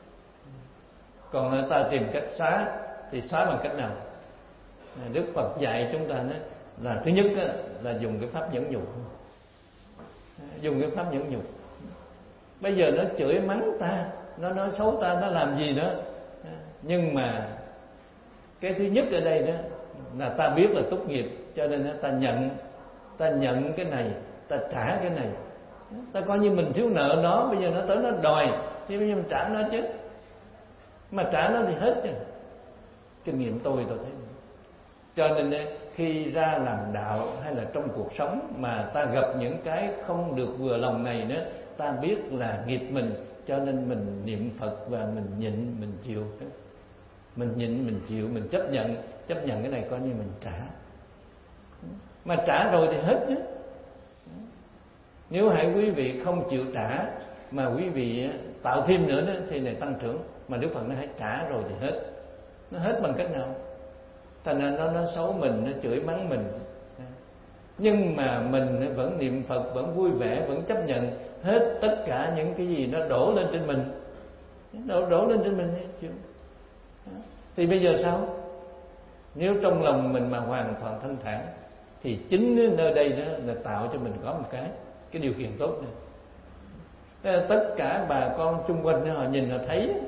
S2: Còn ta tìm cách xóa thì xóa bằng cách nào? Đức Phật dạy chúng ta đó là thứ nhất là dùng cái pháp nhẫn nhục. Dùng cái pháp nhẫn nhục. Bây giờ nó chửi mắng ta, nó nói xấu ta, nó làm gì đó, nhưng mà cái thứ nhất ở đây đó là ta biết là túc nghiệp, cho nên ta nhận cái này, ta trả cái này. Ta coi như mình thiếu nợ nó, bây giờ nó tới nó đòi thì bây giờ mình trả nó chứ. Mà trả nó thì hết chứ. Kinh nghiệm tôi thấy. Cho nên khi ra làm đạo hay là trong cuộc sống mà ta gặp những cái không được vừa lòng này đó, ta biết là nghiệp mình, cho nên mình niệm Phật và mình nhịn, mình chịu. Mình nhịn, mình chịu, mình chấp nhận cái này coi như mình trả. Mà trả rồi thì hết chứ. Nếu hãy quý vị không chịu trả mà quý vị tạo thêm nữa đó, thì này tăng trưởng. Mà Đức Phật nói hãy trả rồi thì hết. Nó hết bằng cách nào? Thành ra nó nói xấu mình, nó chửi mắng mình, nhưng mà mình vẫn niệm Phật, vẫn vui vẻ, vẫn chấp nhận hết tất cả những cái gì nó đổ lên trên mình, đổ lên trên mình. Thì bây giờ sao? Nếu trong lòng mình mà hoàn toàn thanh thản, thì chính nơi đây đó là tạo cho mình có một cái điều kiện tốt này. Tất cả bà con chung quanh họ nhìn họ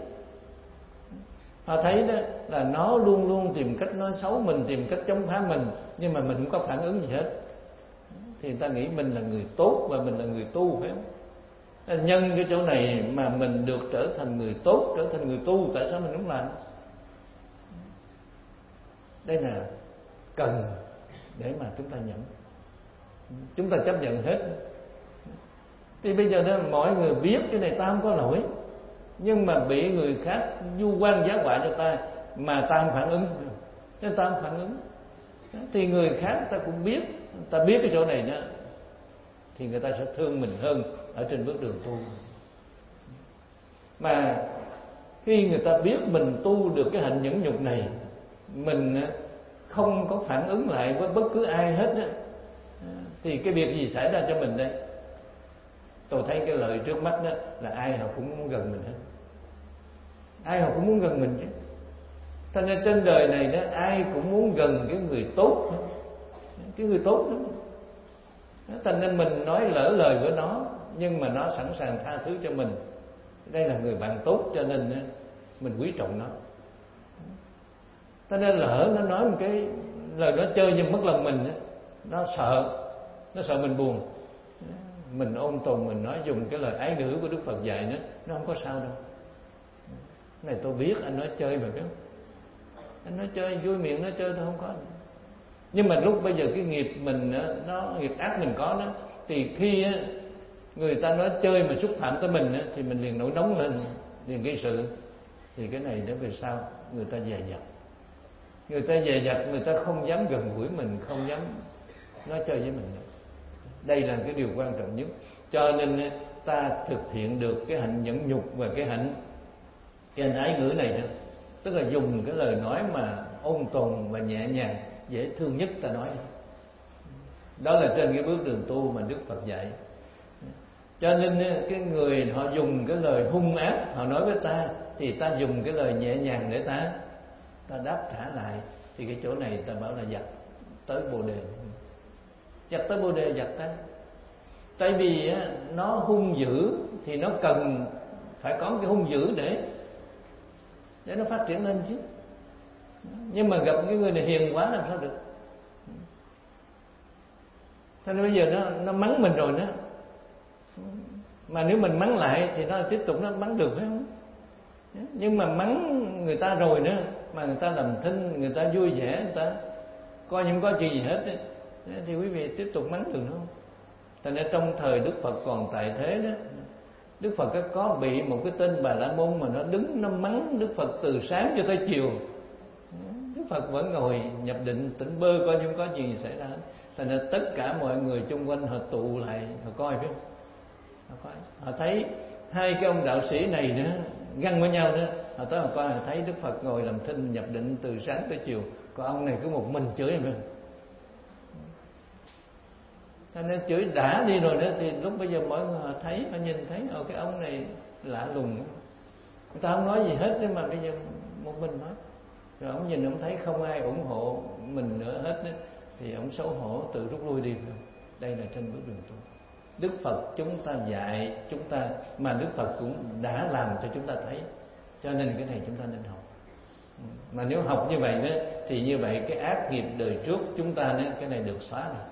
S2: thấy đó là nó luôn luôn tìm cách nói xấu mình, tìm cách chống phá mình, nhưng mà mình không có phản ứng gì hết. Thì người ta nghĩ mình là người tốt và mình là người tu, phải không? Nhân cái chỗ này mà mình được trở thành người tốt, trở thành người tu, tại sao mình không làm? Đây là cần để mà chúng ta nhận, chúng ta chấp nhận hết. Thì bây giờ đó mọi người biết cái này ta không có lỗi, nhưng mà bị người khác du quan giá họa cho ta mà ta không phản ứng, nên ta không phản ứng. Thì người khác ta cũng biết, ta biết cái chỗ này đó, thì người ta sẽ thương mình hơn ở trên bước đường tu. Mà Khi người ta biết mình tu được cái hạnh nhẫn nhục này, mình không có phản ứng lại với bất cứ ai hết á, thì cái việc gì xảy ra cho mình đây? Tôi thấy cái lời trước mắt đó là ai họ cũng muốn gần mình hết, ai họ cũng muốn gần mình chứ. Cho nên trên đời này đó, ai cũng muốn gần cái người tốt, cái người tốt đó. Cho nên mình nói lỡ lời với nó, nhưng mà nó sẵn sàng tha thứ cho mình. Đây là người bạn tốt, cho nên mình quý trọng nó. Cho nên lỡ nó nói một cái lời nó chơi nhưng mất lòng mình, nó sợ mình buồn, mình ôn tồn, mình nói dùng cái lời ái ngữ của Đức Phật dạy nữa, nó không có sao đâu. Này tôi biết anh nói chơi mà, biết không? Anh nói chơi vui miệng nói chơi thôi, không có. Nhưng mà lúc bây giờ cái nghiệp mình nó nghiệp ác mình có đó, thì khi người ta nói chơi mà xúc phạm tới mình thì mình liền nổi nóng lên, liền gây sự. Thì cái này để về sau người ta dè dặt, người ta không dám gần gũi mình, không dám nói chơi với mình nữa. Đây là cái điều quan trọng nhất. Cho nên ta thực hiện được cái hạnh nhẫn nhục và cái hạnh ái ngữ này đó, tức là dùng cái lời nói mà ôn tồn và nhẹ nhàng, dễ thương nhất ta nói. Đó là trên cái bước đường tu mà Đức Phật dạy. Cho nên cái người họ dùng cái lời hung ác họ nói với ta, thì ta dùng cái lời nhẹ nhàng để ta đáp trả lại. Thì cái chỗ này ta bảo là dặt tới Bồ Đề. Dặt tới Bồ Đề, dặt ta. Tại vì nó hung dữ thì nó cần phải có cái hung dữ để nó phát triển lên chứ. Nhưng mà gặp cái người này hiền quá làm sao được. Thế nên bây giờ nó mắng mình rồi đó, mà nếu mình mắng lại thì nó tiếp tục nó mắng được, phải không? Nhưng mà mắng người ta rồi nữa mà người ta làm thinh, người ta vui vẻ, người ta coi như không có chuyện gì hết ấy, thì quý vị tiếp tục mắng được không? Thành ra trong thời Đức Phật còn tại thế đó, Đức Phật có bị một cái tên Bà La Môn mà nó đứng nó mắng Đức Phật từ sáng cho tới chiều. Đức Phật vẫn ngồi nhập định tỉnh bơ, coi như không có chuyện gì xảy ra hết. Thành ra tất cả mọi người chung quanh họ tụ lại, họ coi, phải không? Họ thấy hai cái ông đạo sĩ này nữa găng với nhau nữa, họ tới họ coi, họ thấy Đức Phật ngồi làm thinh nhập định từ sáng tới chiều, còn ông này cứ một mình chửi em. Cho nên chửi đã đi rồi đó, thì lúc bây giờ mọi người họ thấy, họ nhìn thấy cái ông này lạ lùng, người ta không nói gì hết, nhưng mà bây giờ một mình nói. Rồi ông nhìn ông thấy không ai ủng hộ mình nữa hết đó, thì ông xấu hổ tự rút lui đi. Đây là trên bước đường tu. Đức Phật chúng ta dạy chúng ta, mà Đức Phật cũng đã làm cho chúng ta thấy. Cho nên cái này chúng ta nên học. Mà nếu học như vậy đó, thì như vậy cái ác nghiệp đời trước chúng ta đó, cái này được xóa rồi.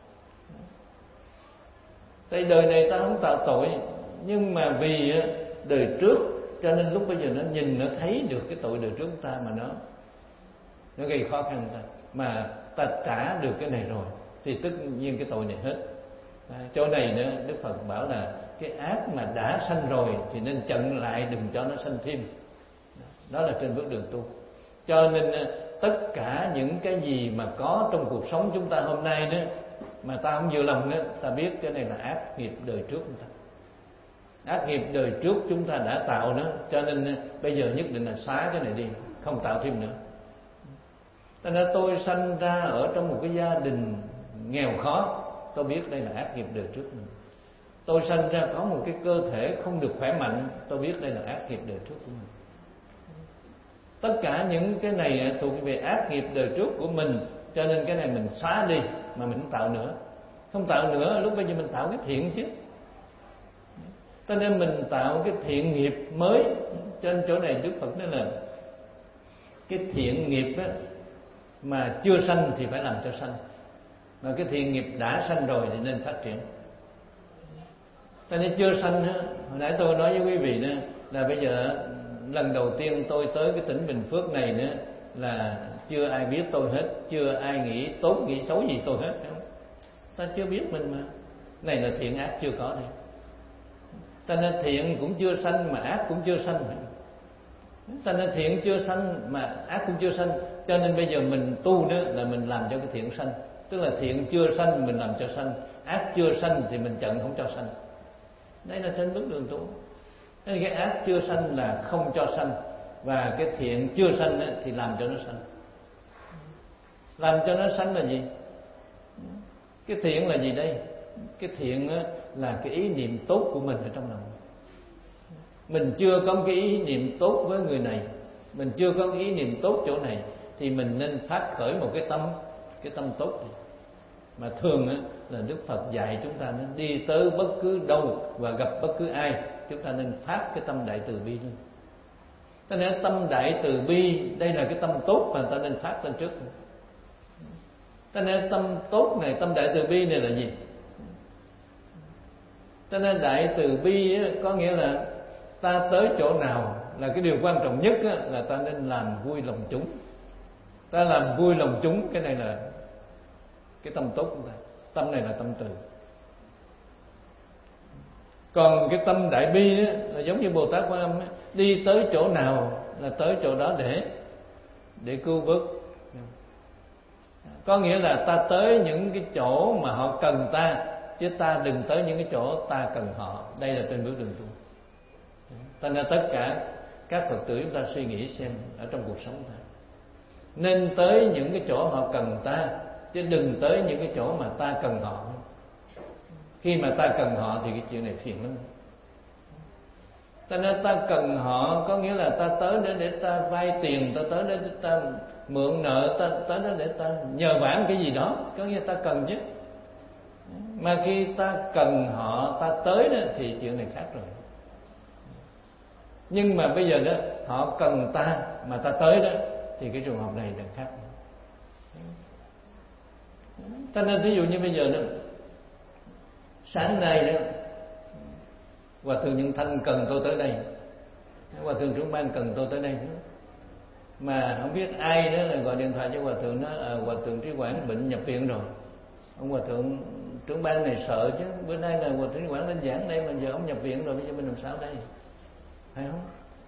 S2: Tại đời này ta không tạo tội, nhưng mà vì đời trước, cho nên lúc bây giờ nó nhìn, nó thấy được cái tội đời trước chúng ta, mà nó gây khó khăn ta. Mà ta trả được cái này rồi thì tất nhiên cái tội này hết. Chỗ này nữa Đức Phật bảo là cái ác mà đã sanh rồi thì nên chặn lại, đừng cho nó sanh thêm. Đó là trên bước đường tu. Cho nên tất cả những cái gì mà có trong cuộc sống chúng ta hôm nay đó mà ta không vừa lòng đó, ta biết cái này là ác nghiệp đời trước chúng ta. Ác nghiệp đời trước chúng ta đã tạo đó, cho nên bây giờ nhất định là xóa cái này đi, không tạo thêm nữa. Cho nên tôi sanh ra ở trong một cái gia đình nghèo khó, tôi biết đây là ác nghiệp đời trước mình. Tôi sanh ra có một cái cơ thể không được khỏe mạnh, tôi biết đây là ác nghiệp đời trước của mình. Tất cả những cái này thuộc về ác nghiệp đời trước của mình, cho nên cái này mình xóa đi, mà mình không tạo nữa. Không tạo nữa, lúc bây giờ mình tạo cái thiện chứ. Cho nên mình tạo cái thiện nghiệp mới. Trên chỗ này Đức Phật nói là cái thiện nghiệp đó, mà chưa sanh thì phải làm cho sanh, mà cái thiện nghiệp đã sanh rồi thì nên phát triển. Cho nên chưa sanh đó, hồi nãy tôi nói với quý vị đó, là bây giờ lần đầu tiên tôi tới cái tỉnh Bình Phước này nữa, là chưa ai biết tôi hết, chưa ai nghĩ tốt nghĩ xấu gì tôi hết. Ta chưa biết mình mà. Này là thiện ác chưa có đây. Ta nên thiện cũng chưa sanh mà ác cũng chưa sanh. Ta nên thiện chưa sanh mà ác cũng chưa sanh. Cho nên bây giờ mình tu đó là mình làm cho cái thiện sanh. Tức là thiện chưa sanh mình làm cho sanh, ác chưa sanh thì mình chặn không cho sanh. Đây là trên bước đường tu. Nên cái ác chưa sanh là không cho sanh, và cái thiện chưa sanh thì làm cho nó sanh. Làm cho nó sanh là gì? Cái thiện là gì đây? Cái thiện là cái ý niệm tốt của mình ở trong lòng. Mình chưa có cái ý niệm tốt với người này, mình chưa có cái ý niệm tốt chỗ này, thì mình nên phát khởi một cái tâm tốt này. Mà thường là Đức Phật dạy chúng ta nên đi tới bất cứ đâu và gặp bất cứ ai, chúng ta nên phát cái tâm đại từ bi lên. Cho nên tâm đại từ bi đây là cái tâm tốt mà ta nên phát lên trước. Cho nên tâm tốt này, tâm đại từ bi này là gì? Cho nên đại từ bi có nghĩa là ta tới chỗ nào là cái điều quan trọng nhất là ta nên làm vui lòng chúng. Ta làm vui lòng chúng, cái này là cái tâm tốt của ta. Tâm này là tâm từ. Còn cái tâm đại bi là giống như Bồ Tát Quan Âm, đi tới chỗ nào là tới chỗ đó để cứu vớt. Có nghĩa là ta tới những cái chỗ mà họ cần ta, chứ ta đừng tới những cái chỗ ta cần họ. Đây là trên bước đường tu. Cho nên tất cả các Phật tử chúng ta suy nghĩ xem ở trong cuộc sống ta, nên tới những cái chỗ họ cần ta, chứ đừng tới những cái chỗ mà ta cần họ. Khi mà ta cần họ thì cái chuyện này phiền lắm. Cho nên ta cần họ có nghĩa là ta tới để ta vay tiền, ta tới để ta mượn nợ, ta tới đó để ta nhờ vả cái gì đó, có nghĩa ta cần chứ. Mà khi ta cần họ, ta tới đó thì chuyện này khác rồi. Nhưng mà bây giờ đó họ cần ta mà ta tới đó thì cái trường hợp này là khác. Cho nên ví dụ như bây giờ đó, sáng nay đó Hòa thượng Nhân Thanh cần tôi tới đây, Hòa thượng trưởng ban cần tôi tới đây, mà không biết ai đó là gọi điện thoại cho Hòa thượng nói Hòa thượng Trí Quảng bệnh nhập viện rồi. Ông Hòa thượng trưởng ban này sợ chứ, bữa nay là Hòa thượng Trí Quảng lên giảng đây mà giờ ông nhập viện rồi, bây giờ mình làm sao đây, phải không?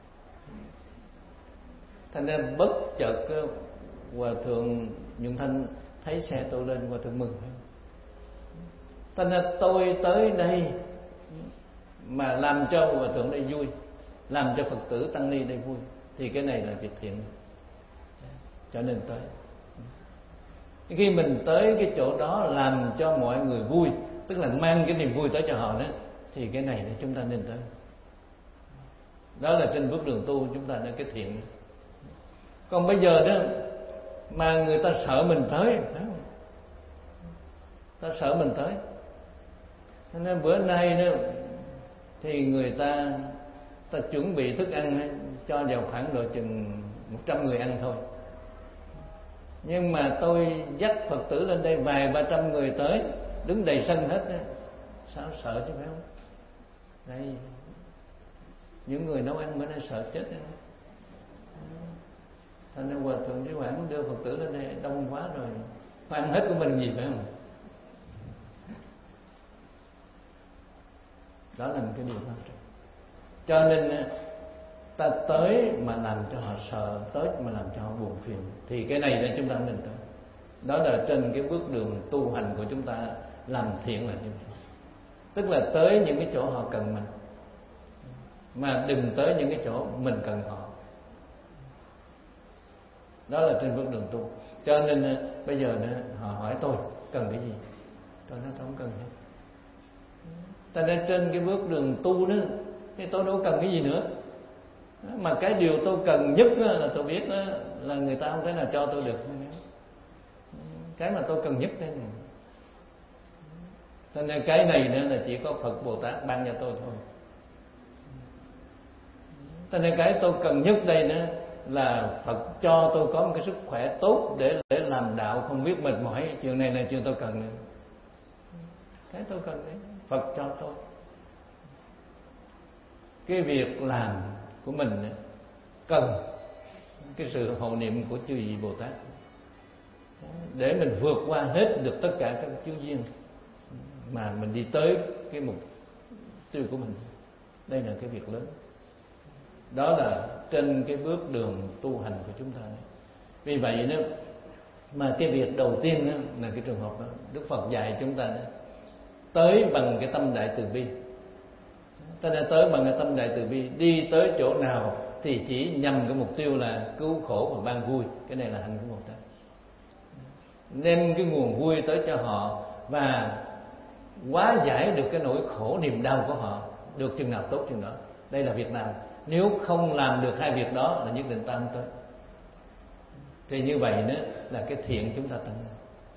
S2: Thành ra bất chợt Hòa thượng Nhuận Thanh thấy xe tôi lên, Hòa thượng mừng. Thành ra tôi tới đây mà làm cho Hòa thượng đây vui, làm cho Phật tử tăng ni đây vui, thì cái này là việc thiện, cho nên tới. Khi mình tới cái chỗ đó làm cho mọi người vui, tức là mang cái niềm vui tới cho họ đó, thì cái này là chúng ta nên tới. Đó là trên bước đường tu chúng ta nên cái thiện. Còn bây giờ đó mà người ta sợ mình tới, phải không? Ta sợ mình tới, cho nên bữa nay đó thì người ta chuẩn bị thức ăn cho vào khoảng độ chừng 100 người ăn thôi. Nhưng mà tôi dắt Phật tử lên đây vài 300 người tới, đứng đầy sân hết đó. Sao sợ chứ, phải không? Đây, những người nấu ăn bữa nay sợ chết đó. Thành ra Hòa thượng Trí Quảng đưa Phật tử lên đây đông quá rồi, ăn hết của mình gì, phải không? Đó là một cái điều quan trọng. Cho nên ta tới mà làm cho họ sợ, tới mà làm cho họ buồn phiền, thì cái này là chúng ta nên tới. Đó là trên cái bước đường tu hành của chúng ta làm thiện là như vậy. Tức là tới những cái chỗ họ cần mình, mà đừng tới những cái chỗ mình cần họ. Đó là trên bước đường tu. Cho nên bây giờ họ hỏi tôi cần cái gì, tôi nói tôi không cần hết. Ta nên trên cái bước đường tu đó thì tôi đâu cần cái gì nữa. Mà cái điều tôi cần nhất là tôi biết là người ta không thể nào cho tôi được. Cái mà tôi cần nhất đây này. Cho nên cái này nữa là chỉ có Phật Bồ Tát ban cho tôi thôi. Cho nên cái tôi cần nhất đây nữa là Phật cho tôi có một cái sức khỏe tốt để làm đạo không biết mệt mỏi. Chuyện này là chuyện tôi cần nữa. Cái tôi cần đấy, Phật cho tôi. Cái việc làm của mình cần cái sự hộ niệm của chư vị Bồ Tát để mình vượt qua hết được tất cả các chướng duyên mà mình đi tới cái mục tiêu của mình. Đây là cái việc lớn. Đó là trên cái bước đường tu hành của chúng ta. Vì vậy đó mà cái việc đầu tiên đó là cái trường hợp đó Đức Phật dạy chúng ta đó, tới bằng cái tâm đại từ bi. Ta nên tới bằng cái tâm đại từ bi, đi tới chỗ nào thì chỉ nhằm cái mục tiêu là cứu khổ và ban vui. Cái này là hành của Bồ Tát. Đem cái nguồn vui tới cho họ và hóa giải được cái nỗi khổ niềm đau của họ, được chừng nào tốt chừng đó. Đây là Việt Nam. Nếu không làm được hai việc đó là nhất định ta không tới. Thì như vậy đó là cái thiện chúng ta tăng.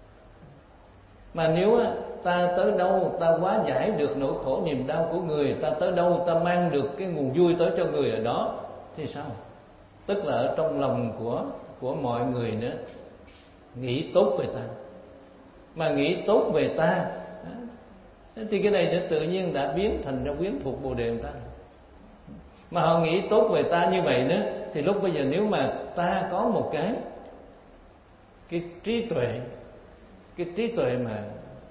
S2: Mà nếu ta tới đâu ta hóa giải được nỗi khổ niềm đau của người, ta tới đâu ta mang được cái nguồn vui tới cho người ở đó thì sao? Tức là ở trong lòng của mọi người nữa nghĩ tốt về ta. Mà nghĩ tốt về ta thì cái này tự nhiên đã biến thành ra quyến thuộc Bồ Đề người ta. Mà họ nghĩ tốt về ta như vậy nữa thì lúc bây giờ nếu mà ta có một cái trí tuệ, cái trí tuệ mà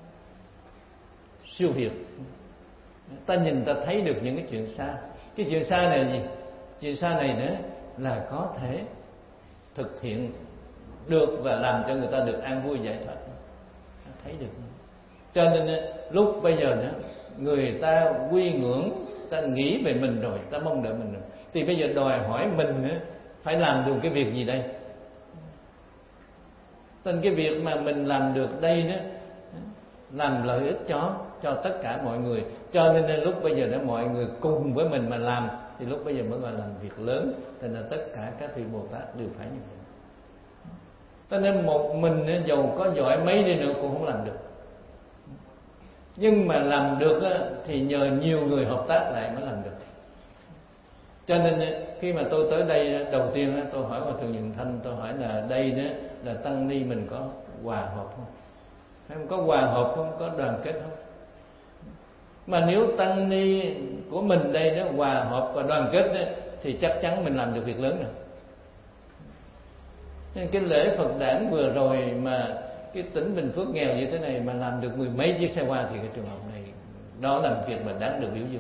S2: siêu việt, ta nhìn ta thấy được những cái chuyện xa. Cái chuyện xa này là gì? Chuyện xa này nữa là có thể thực hiện được và làm cho người ta được an vui giải thoát. Thấy được. Cho nên lúc bây giờ nữa người ta quy ngưỡng, ta nghĩ về mình rồi, ta mong đợi mình rồi, thì bây giờ đòi hỏi mình nữa phải làm được cái việc gì đây? Nên cái việc mà mình làm được đây nữa làm lợi ích cho tất cả mọi người. Cho nên lúc bây giờ đó mọi người cùng với mình mà làm thì lúc bây giờ mới gọi là làm việc lớn. Thành ra tất cả các vị Bồ Tát đều phải như vậy. Cho nên một mình dầu có giỏi mấy đi nữa cũng không làm được. Nhưng mà làm được thì nhờ nhiều người hợp tác lại mới làm được. Cho nên khi mà tôi tới đây đầu tiên tôi hỏi Hòa Thượng Nhuận Thanh, tôi hỏi là đây đó là tăng ni mình có hòa hợp không? Không có hòa hợp không? Có đoàn kết không? Mà nếu tăng ni của mình đây đó hòa hợp và đoàn kết đó, thì chắc chắn mình làm được việc lớn rồi. Nên cái lễ Phật đản vừa rồi mà cái tỉnh Bình Phước nghèo như thế này mà làm được 10 mấy chiếc xe hoa thì cái trường hợp này đó là một việc mà đáng được biểu dương.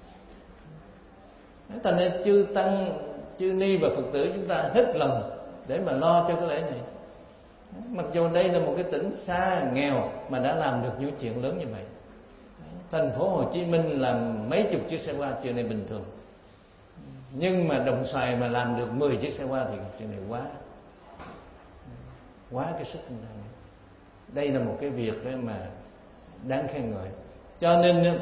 S2: Thành nên chư tăng, chư ni và Phật tử chúng ta hết lòng để mà lo cho cái lễ này. Mặc dù đây là một cái tỉnh xa nghèo mà đã làm được những chuyện lớn như vậy. Thành phố Hồ Chí Minh làm mấy chục chiếc xe hoa chuyện này bình thường. Nhưng mà Đồng Xoài mà làm được 10 chiếc xe hoa thì chuyện này quá cái sức này. Đây là một cái việc đấy mà đáng khen ngợi. Cho nên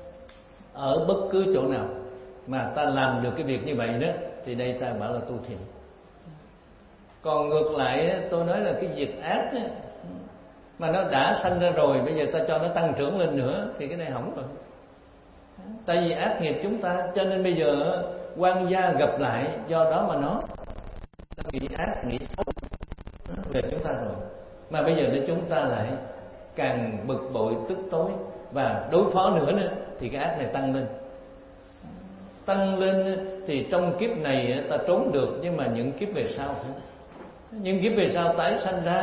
S2: ở bất cứ chỗ nào mà ta làm được cái việc như vậy đó thì đây ta bảo là tu thiện. Còn ngược lại tôi nói là cái việc ác đó, mà nó đã sanh ra rồi bây giờ ta cho nó tăng trưởng lên nữa thì cái này hỏng rồi. Tại vì ác nghiệp chúng ta, cho nên bây giờ quan gia gặp lại, do đó mà nó nghĩ ác, nghĩ xấu về chúng ta rồi. Mà bây giờ nếu chúng ta lại càng bực bội, tức tối và đối phó nữa thì cái ác này tăng lên. Tăng lên thì trong kiếp này ta trốn được, nhưng mà những kiếp về sau, những kiếp về sau tái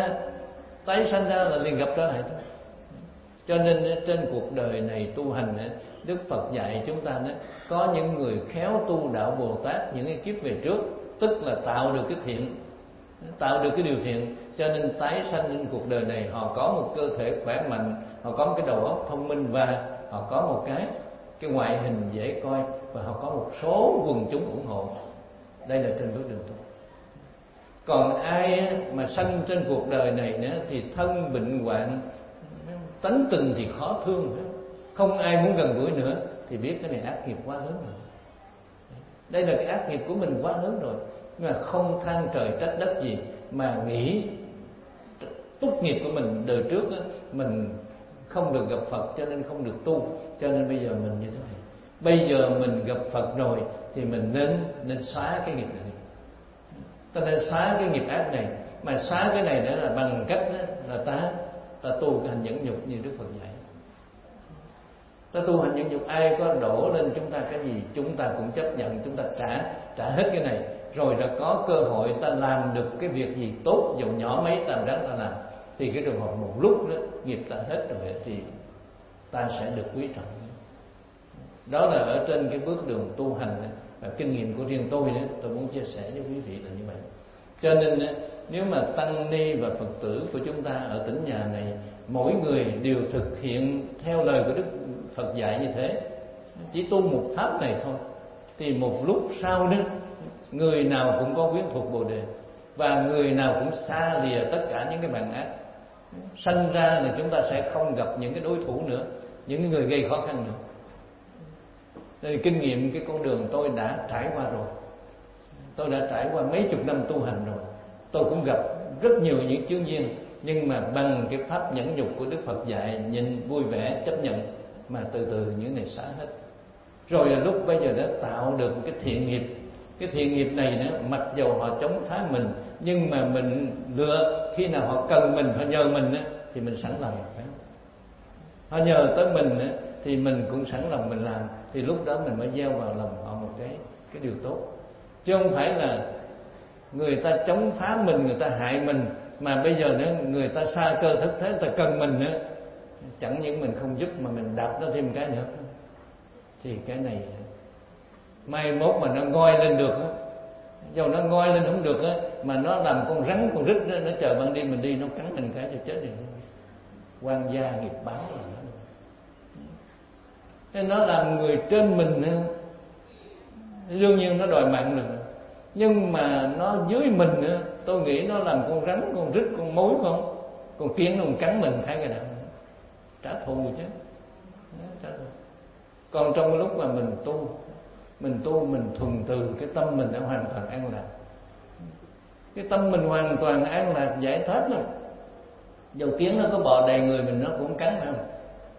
S2: sanh ra là liền gặp trở lại thôi. Cho nên trên cuộc đời này tu hành, Đức Phật dạy chúng ta có những người khéo tu đạo Bồ Tát những cái kiếp về trước, tức là tạo được cái thiện, tạo được cái điều thiện, cho nên tái sanh trên cuộc đời này họ có một cơ thể khỏe mạnh, họ có một cái đầu óc thông minh và họ có một cái ngoại hình dễ coi và họ có một số quần chúng ủng hộ. Đây là trên bước đường tu. Còn ai mà sanh trên cuộc đời này nữa thì thân bệnh hoạn, tánh tình thì khó thương, không ai muốn gần gũi nữa, thì biết cái này ác nghiệp quá lớn rồi. Đây là cái ác nghiệp của mình quá lớn rồi. Nhưng mà không than trời trách đất gì, mà nghĩ túc nghiệp của mình đời trước mình không được gặp Phật cho nên không được tu, cho nên bây giờ mình như thế này. Bây giờ mình gặp Phật rồi thì mình nên xóa cái nghiệp này. Ta nên xóa cái nghiệp ác này. Mà xóa cái này đó là bằng cách đó là ta tu cái hành nhẫn nhục như Đức Phật dạy. Ta tu hành nhẫn nhục, ai có đổ lên chúng ta cái gì chúng ta cũng chấp nhận, chúng ta trả hết cái này, rồi đã có cơ hội ta làm được cái việc gì tốt, dù nhỏ mấy ta ráng ta làm, thì cái trường hợp một lúc đó nghiệp ta hết rồi thì ta sẽ được quý trọng. Đó là ở trên cái bước đường tu hành và kinh nghiệm của riêng tôi đó, tôi muốn chia sẻ với quý vị là như vậy. Cho nên nếu mà tăng ni và Phật tử của chúng ta ở tỉnh nhà này mỗi người đều thực hiện theo lời của Đức Phật dạy như thế chỉ tu một pháp này thôi, thì một lúc sau đó người nào cũng có quyến thuộc Bồ Đề, và người nào cũng xa lìa tất cả những cái bạn ác. Sanh ra là chúng ta sẽ không gặp những cái đối thủ nữa, những người gây khó khăn nữa. Nên kinh nghiệm cái con đường tôi đã trải qua rồi. Tôi đã trải qua mấy chục năm tu hành rồi. Tôi cũng gặp rất nhiều những chướng duyên, nhưng mà bằng cái pháp nhẫn nhục của Đức Phật dạy, nhìn vui vẻ chấp nhận, mà từ từ những này xả hết. Rồi là lúc bây giờ đã tạo được cái thiện nghiệp. Cái thiện nghiệp này nữa, mặc dầu họ chống phá mình, nhưng mà mình lựa khi nào họ cần mình, họ nhờ mình á, thì mình sẵn lòng. Họ nhờ tới mình á, thì mình cũng sẵn lòng mình làm. Thì lúc đó mình mới gieo vào lòng họ một cái điều tốt. Chứ không phải là người ta chống phá mình, người ta hại mình, mà bây giờ nữa người ta xa cơ thất thế, người ta cần mình nữa, chẳng những mình không giúp mà mình đạp nó thêm cái nữa. Thì cái này mai mốt mà nó ngoi lên được á, dầu nó ngoi lên không được á, mà nó làm con rắn con rít đó, nó chờ ban đêm mình đi nó cắn mình cái cho chết rồi. Quan gia nghiệp báo là nó. Nên nó làm người trên mình á, đương nhiên nó đòi mạng được, nhưng mà nó dưới mình á, tôi nghĩ nó làm con rắn con rít con mối không, con kiến nó cắn mình thấy cái nào trả thù chứ. Trả thù. Còn trong lúc mà mình tu mình thuần từ, cái tâm mình đã hoàn toàn an lạc. Cái tâm mình hoàn toàn an lạc giải thoát rồi. Dầu kiến nó có bò đầy người mình nó cũng cắn phải không?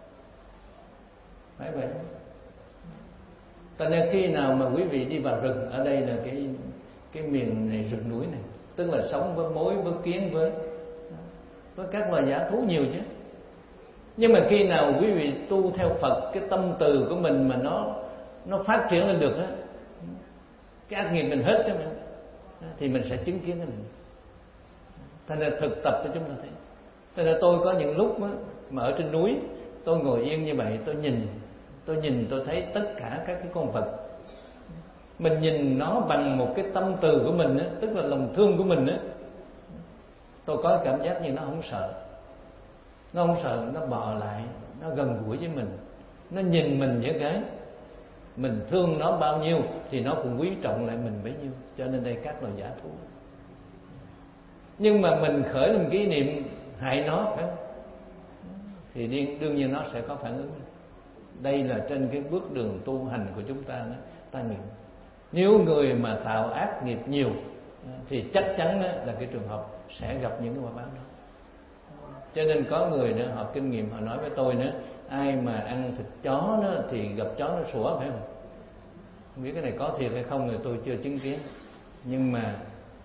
S2: Phải vậy. Cho nên khi nào mà quý vị đi vào rừng, ở đây là cái miền này, rừng núi này, tức là sống với mối, với kiến, với các loài dã thú nhiều chứ. Nhưng mà khi nào quý vị tu theo Phật, cái tâm từ của mình mà nó phát triển lên được á, cái ác nghiệp mình hết cho mình, thì mình sẽ chứng kiến cái mình. Thành ra thực tập cho chúng ta thấy. Thành ra tôi có những lúc á, mà ở trên núi tôi ngồi yên như vậy, tôi nhìn tôi thấy tất cả các cái con vật. Mình nhìn nó bằng một cái tâm từ của mình á, tức là lòng thương của mình á, tôi có cảm giác như nó không sợ. Nó không sợ, nó bò lại, nó gần gũi với mình, nó nhìn mình với cái mình thương nó bao nhiêu thì nó cũng quý trọng lại mình bấy nhiêu. Cho nên đây các loài dã thú. Nhưng mà mình khởi lên cái niệm hại nó phải không? Thì đương nhiên nó sẽ có phản ứng. Đây là trên cái bước đường tu hành của chúng ta đó, ta nghiệm. Nếu người mà tạo ác nghiệp nhiều thì chắc chắn là cái trường hợp sẽ gặp những cái quả báo đó. Cho nên có người nữa họ kinh nghiệm, họ nói với tôi nữa, ai mà ăn thịt chó đó thì gặp chó nó sủa phải không? Không biết cái này có thiệt hay không thì tôi chưa chứng kiến. Nhưng mà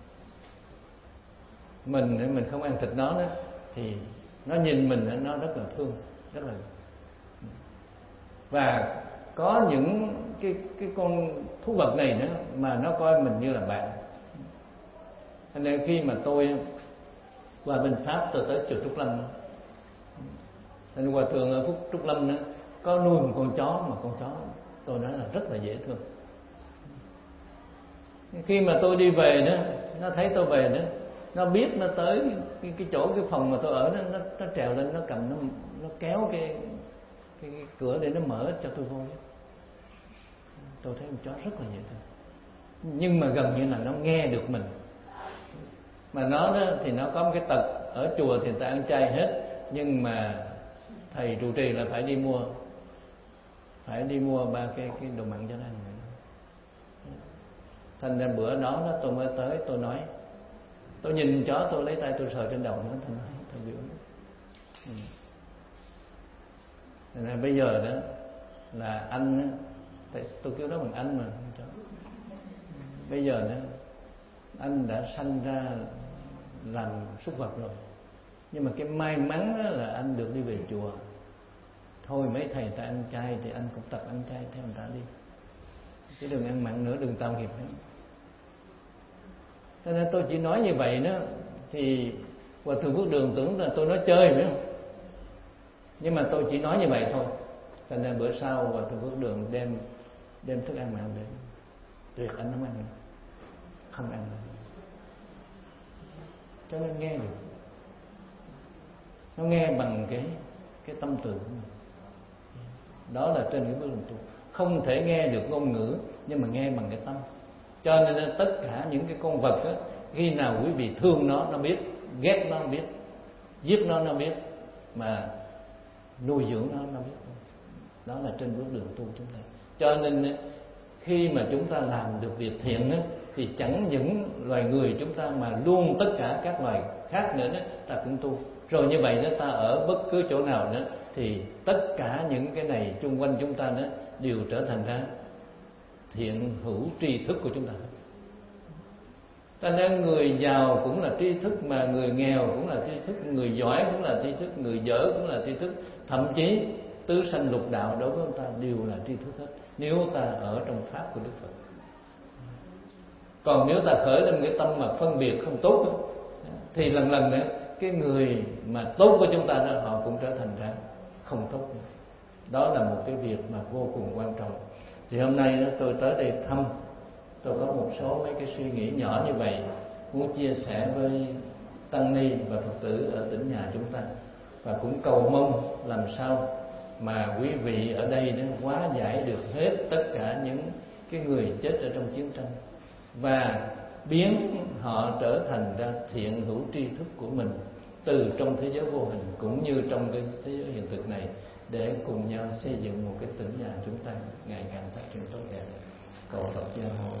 S2: mình không ăn thịt nó đó, thì nó nhìn mình nó rất là thương, rất là. Và có những cái con thú vật này nữa mà nó coi mình như là bạn. Cho nên khi mà tôi qua bên Pháp, tôi tới chùa Trúc Lâm, nên hòa thượng ở Phúc Trúc Lâm nữa có nuôi một con chó, mà con chó tôi nói là rất là dễ thương. Khi mà tôi đi về đó, nó thấy tôi về đó, nó biết nó tới cái chỗ cái phòng mà tôi ở đó, nó trèo lên, nó cầm nó kéo cái cửa để nó mở cho tôi vô. Tôi thấy con chó rất là dễ thương, nhưng mà gần như là nó nghe được mình. Mà nó đó thì nó có một cái tật, ở chùa thì người ta ăn chay hết, nhưng mà thầy trụ trì là phải đi mua 3 cái đồ mặn cho nó ăn. Thành ra bữa đó tôi mới tới, tôi nói, tôi nhìn chó, tôi lấy tay tôi sờ trên đầu nó, tôi nói thầy biểu. Thành ra bây giờ đó là anh, tôi kêu đó bằng anh mà. Bây giờ đó anh đã sanh ra làm súc vật rồi, nhưng mà cái may mắn là anh được đi về chùa. Thôi mấy thầy ta ăn chay thì anh cũng tập ăn chay theo người ta đi, chứ đừng ăn mặn nữa, đừng tạo nghiệp nữa. Cho nên tôi chỉ nói như vậy đó, thì Hòa thượng Phước Đường tưởng là tôi nói chơi phải không? Nhưng mà tôi chỉ nói như vậy thôi. Cho nên bữa sau Hòa thượng Phước Đường đem thức ăn mặn để tuyệt anh không ăn nữa, không ăn nữa. Cho nên nghe được, nó nghe bằng cái tâm từ của mình. Đó là trên cái bước đường tu. không thể nghe được ngôn ngữ, nhưng mà nghe bằng cái tâm. Cho nên tất cả những cái con vật á, khi nào quý vị thương nó biết, ghét nó biết, giết nó biết, mà nuôi dưỡng nó biết. Đó là trên bước đường tu chúng ta. Cho nên khi mà chúng ta làm được việc thiện á, thì chẳng những loài người chúng ta mà luôn tất cả các loài khác nữa đó, ta cũng tu. Rồi như vậy đó, ta ở bất cứ chỗ nào nữa thì tất cả những cái này chung quanh chúng ta đó đều trở thành ra thiện hữu tri thức của chúng ta. Cho nên người giàu cũng là tri thức, mà người nghèo cũng là tri thức, người giỏi cũng là tri thức, người dở cũng là tri thức. Thậm chí tứ sanh lục đạo đối với chúng ta đều là tri thức hết, nếu ta ở trong pháp của Đức Phật. Còn nếu ta khởi lên cái tâm mà phân biệt không tốt đó, thì lần lần nữa cái người mà tốt của chúng ta đó, họ cũng trở thành ra không tốt nữa. Đó là một cái việc mà vô cùng quan trọng. Thì hôm nay đó tôi tới đây thăm, tôi có một số mấy cái suy nghĩ nhỏ như vậy muốn chia sẻ với tăng ni và Phật tử ở tỉnh nhà chúng ta, và cũng cầu mong làm sao mà quý vị ở đây nó hóa giải được hết tất cả những cái người chết ở trong chiến tranh, và biến họ trở thành ra thiện hữu tri thức của mình từ trong thế giới vô hình cũng như trong cái thế giới hiện thực này, để cùng nhau xây dựng một cái tỉnh nhà chúng ta ngày càng phát triển tốt đẹp. Cầu Phật gia hộ.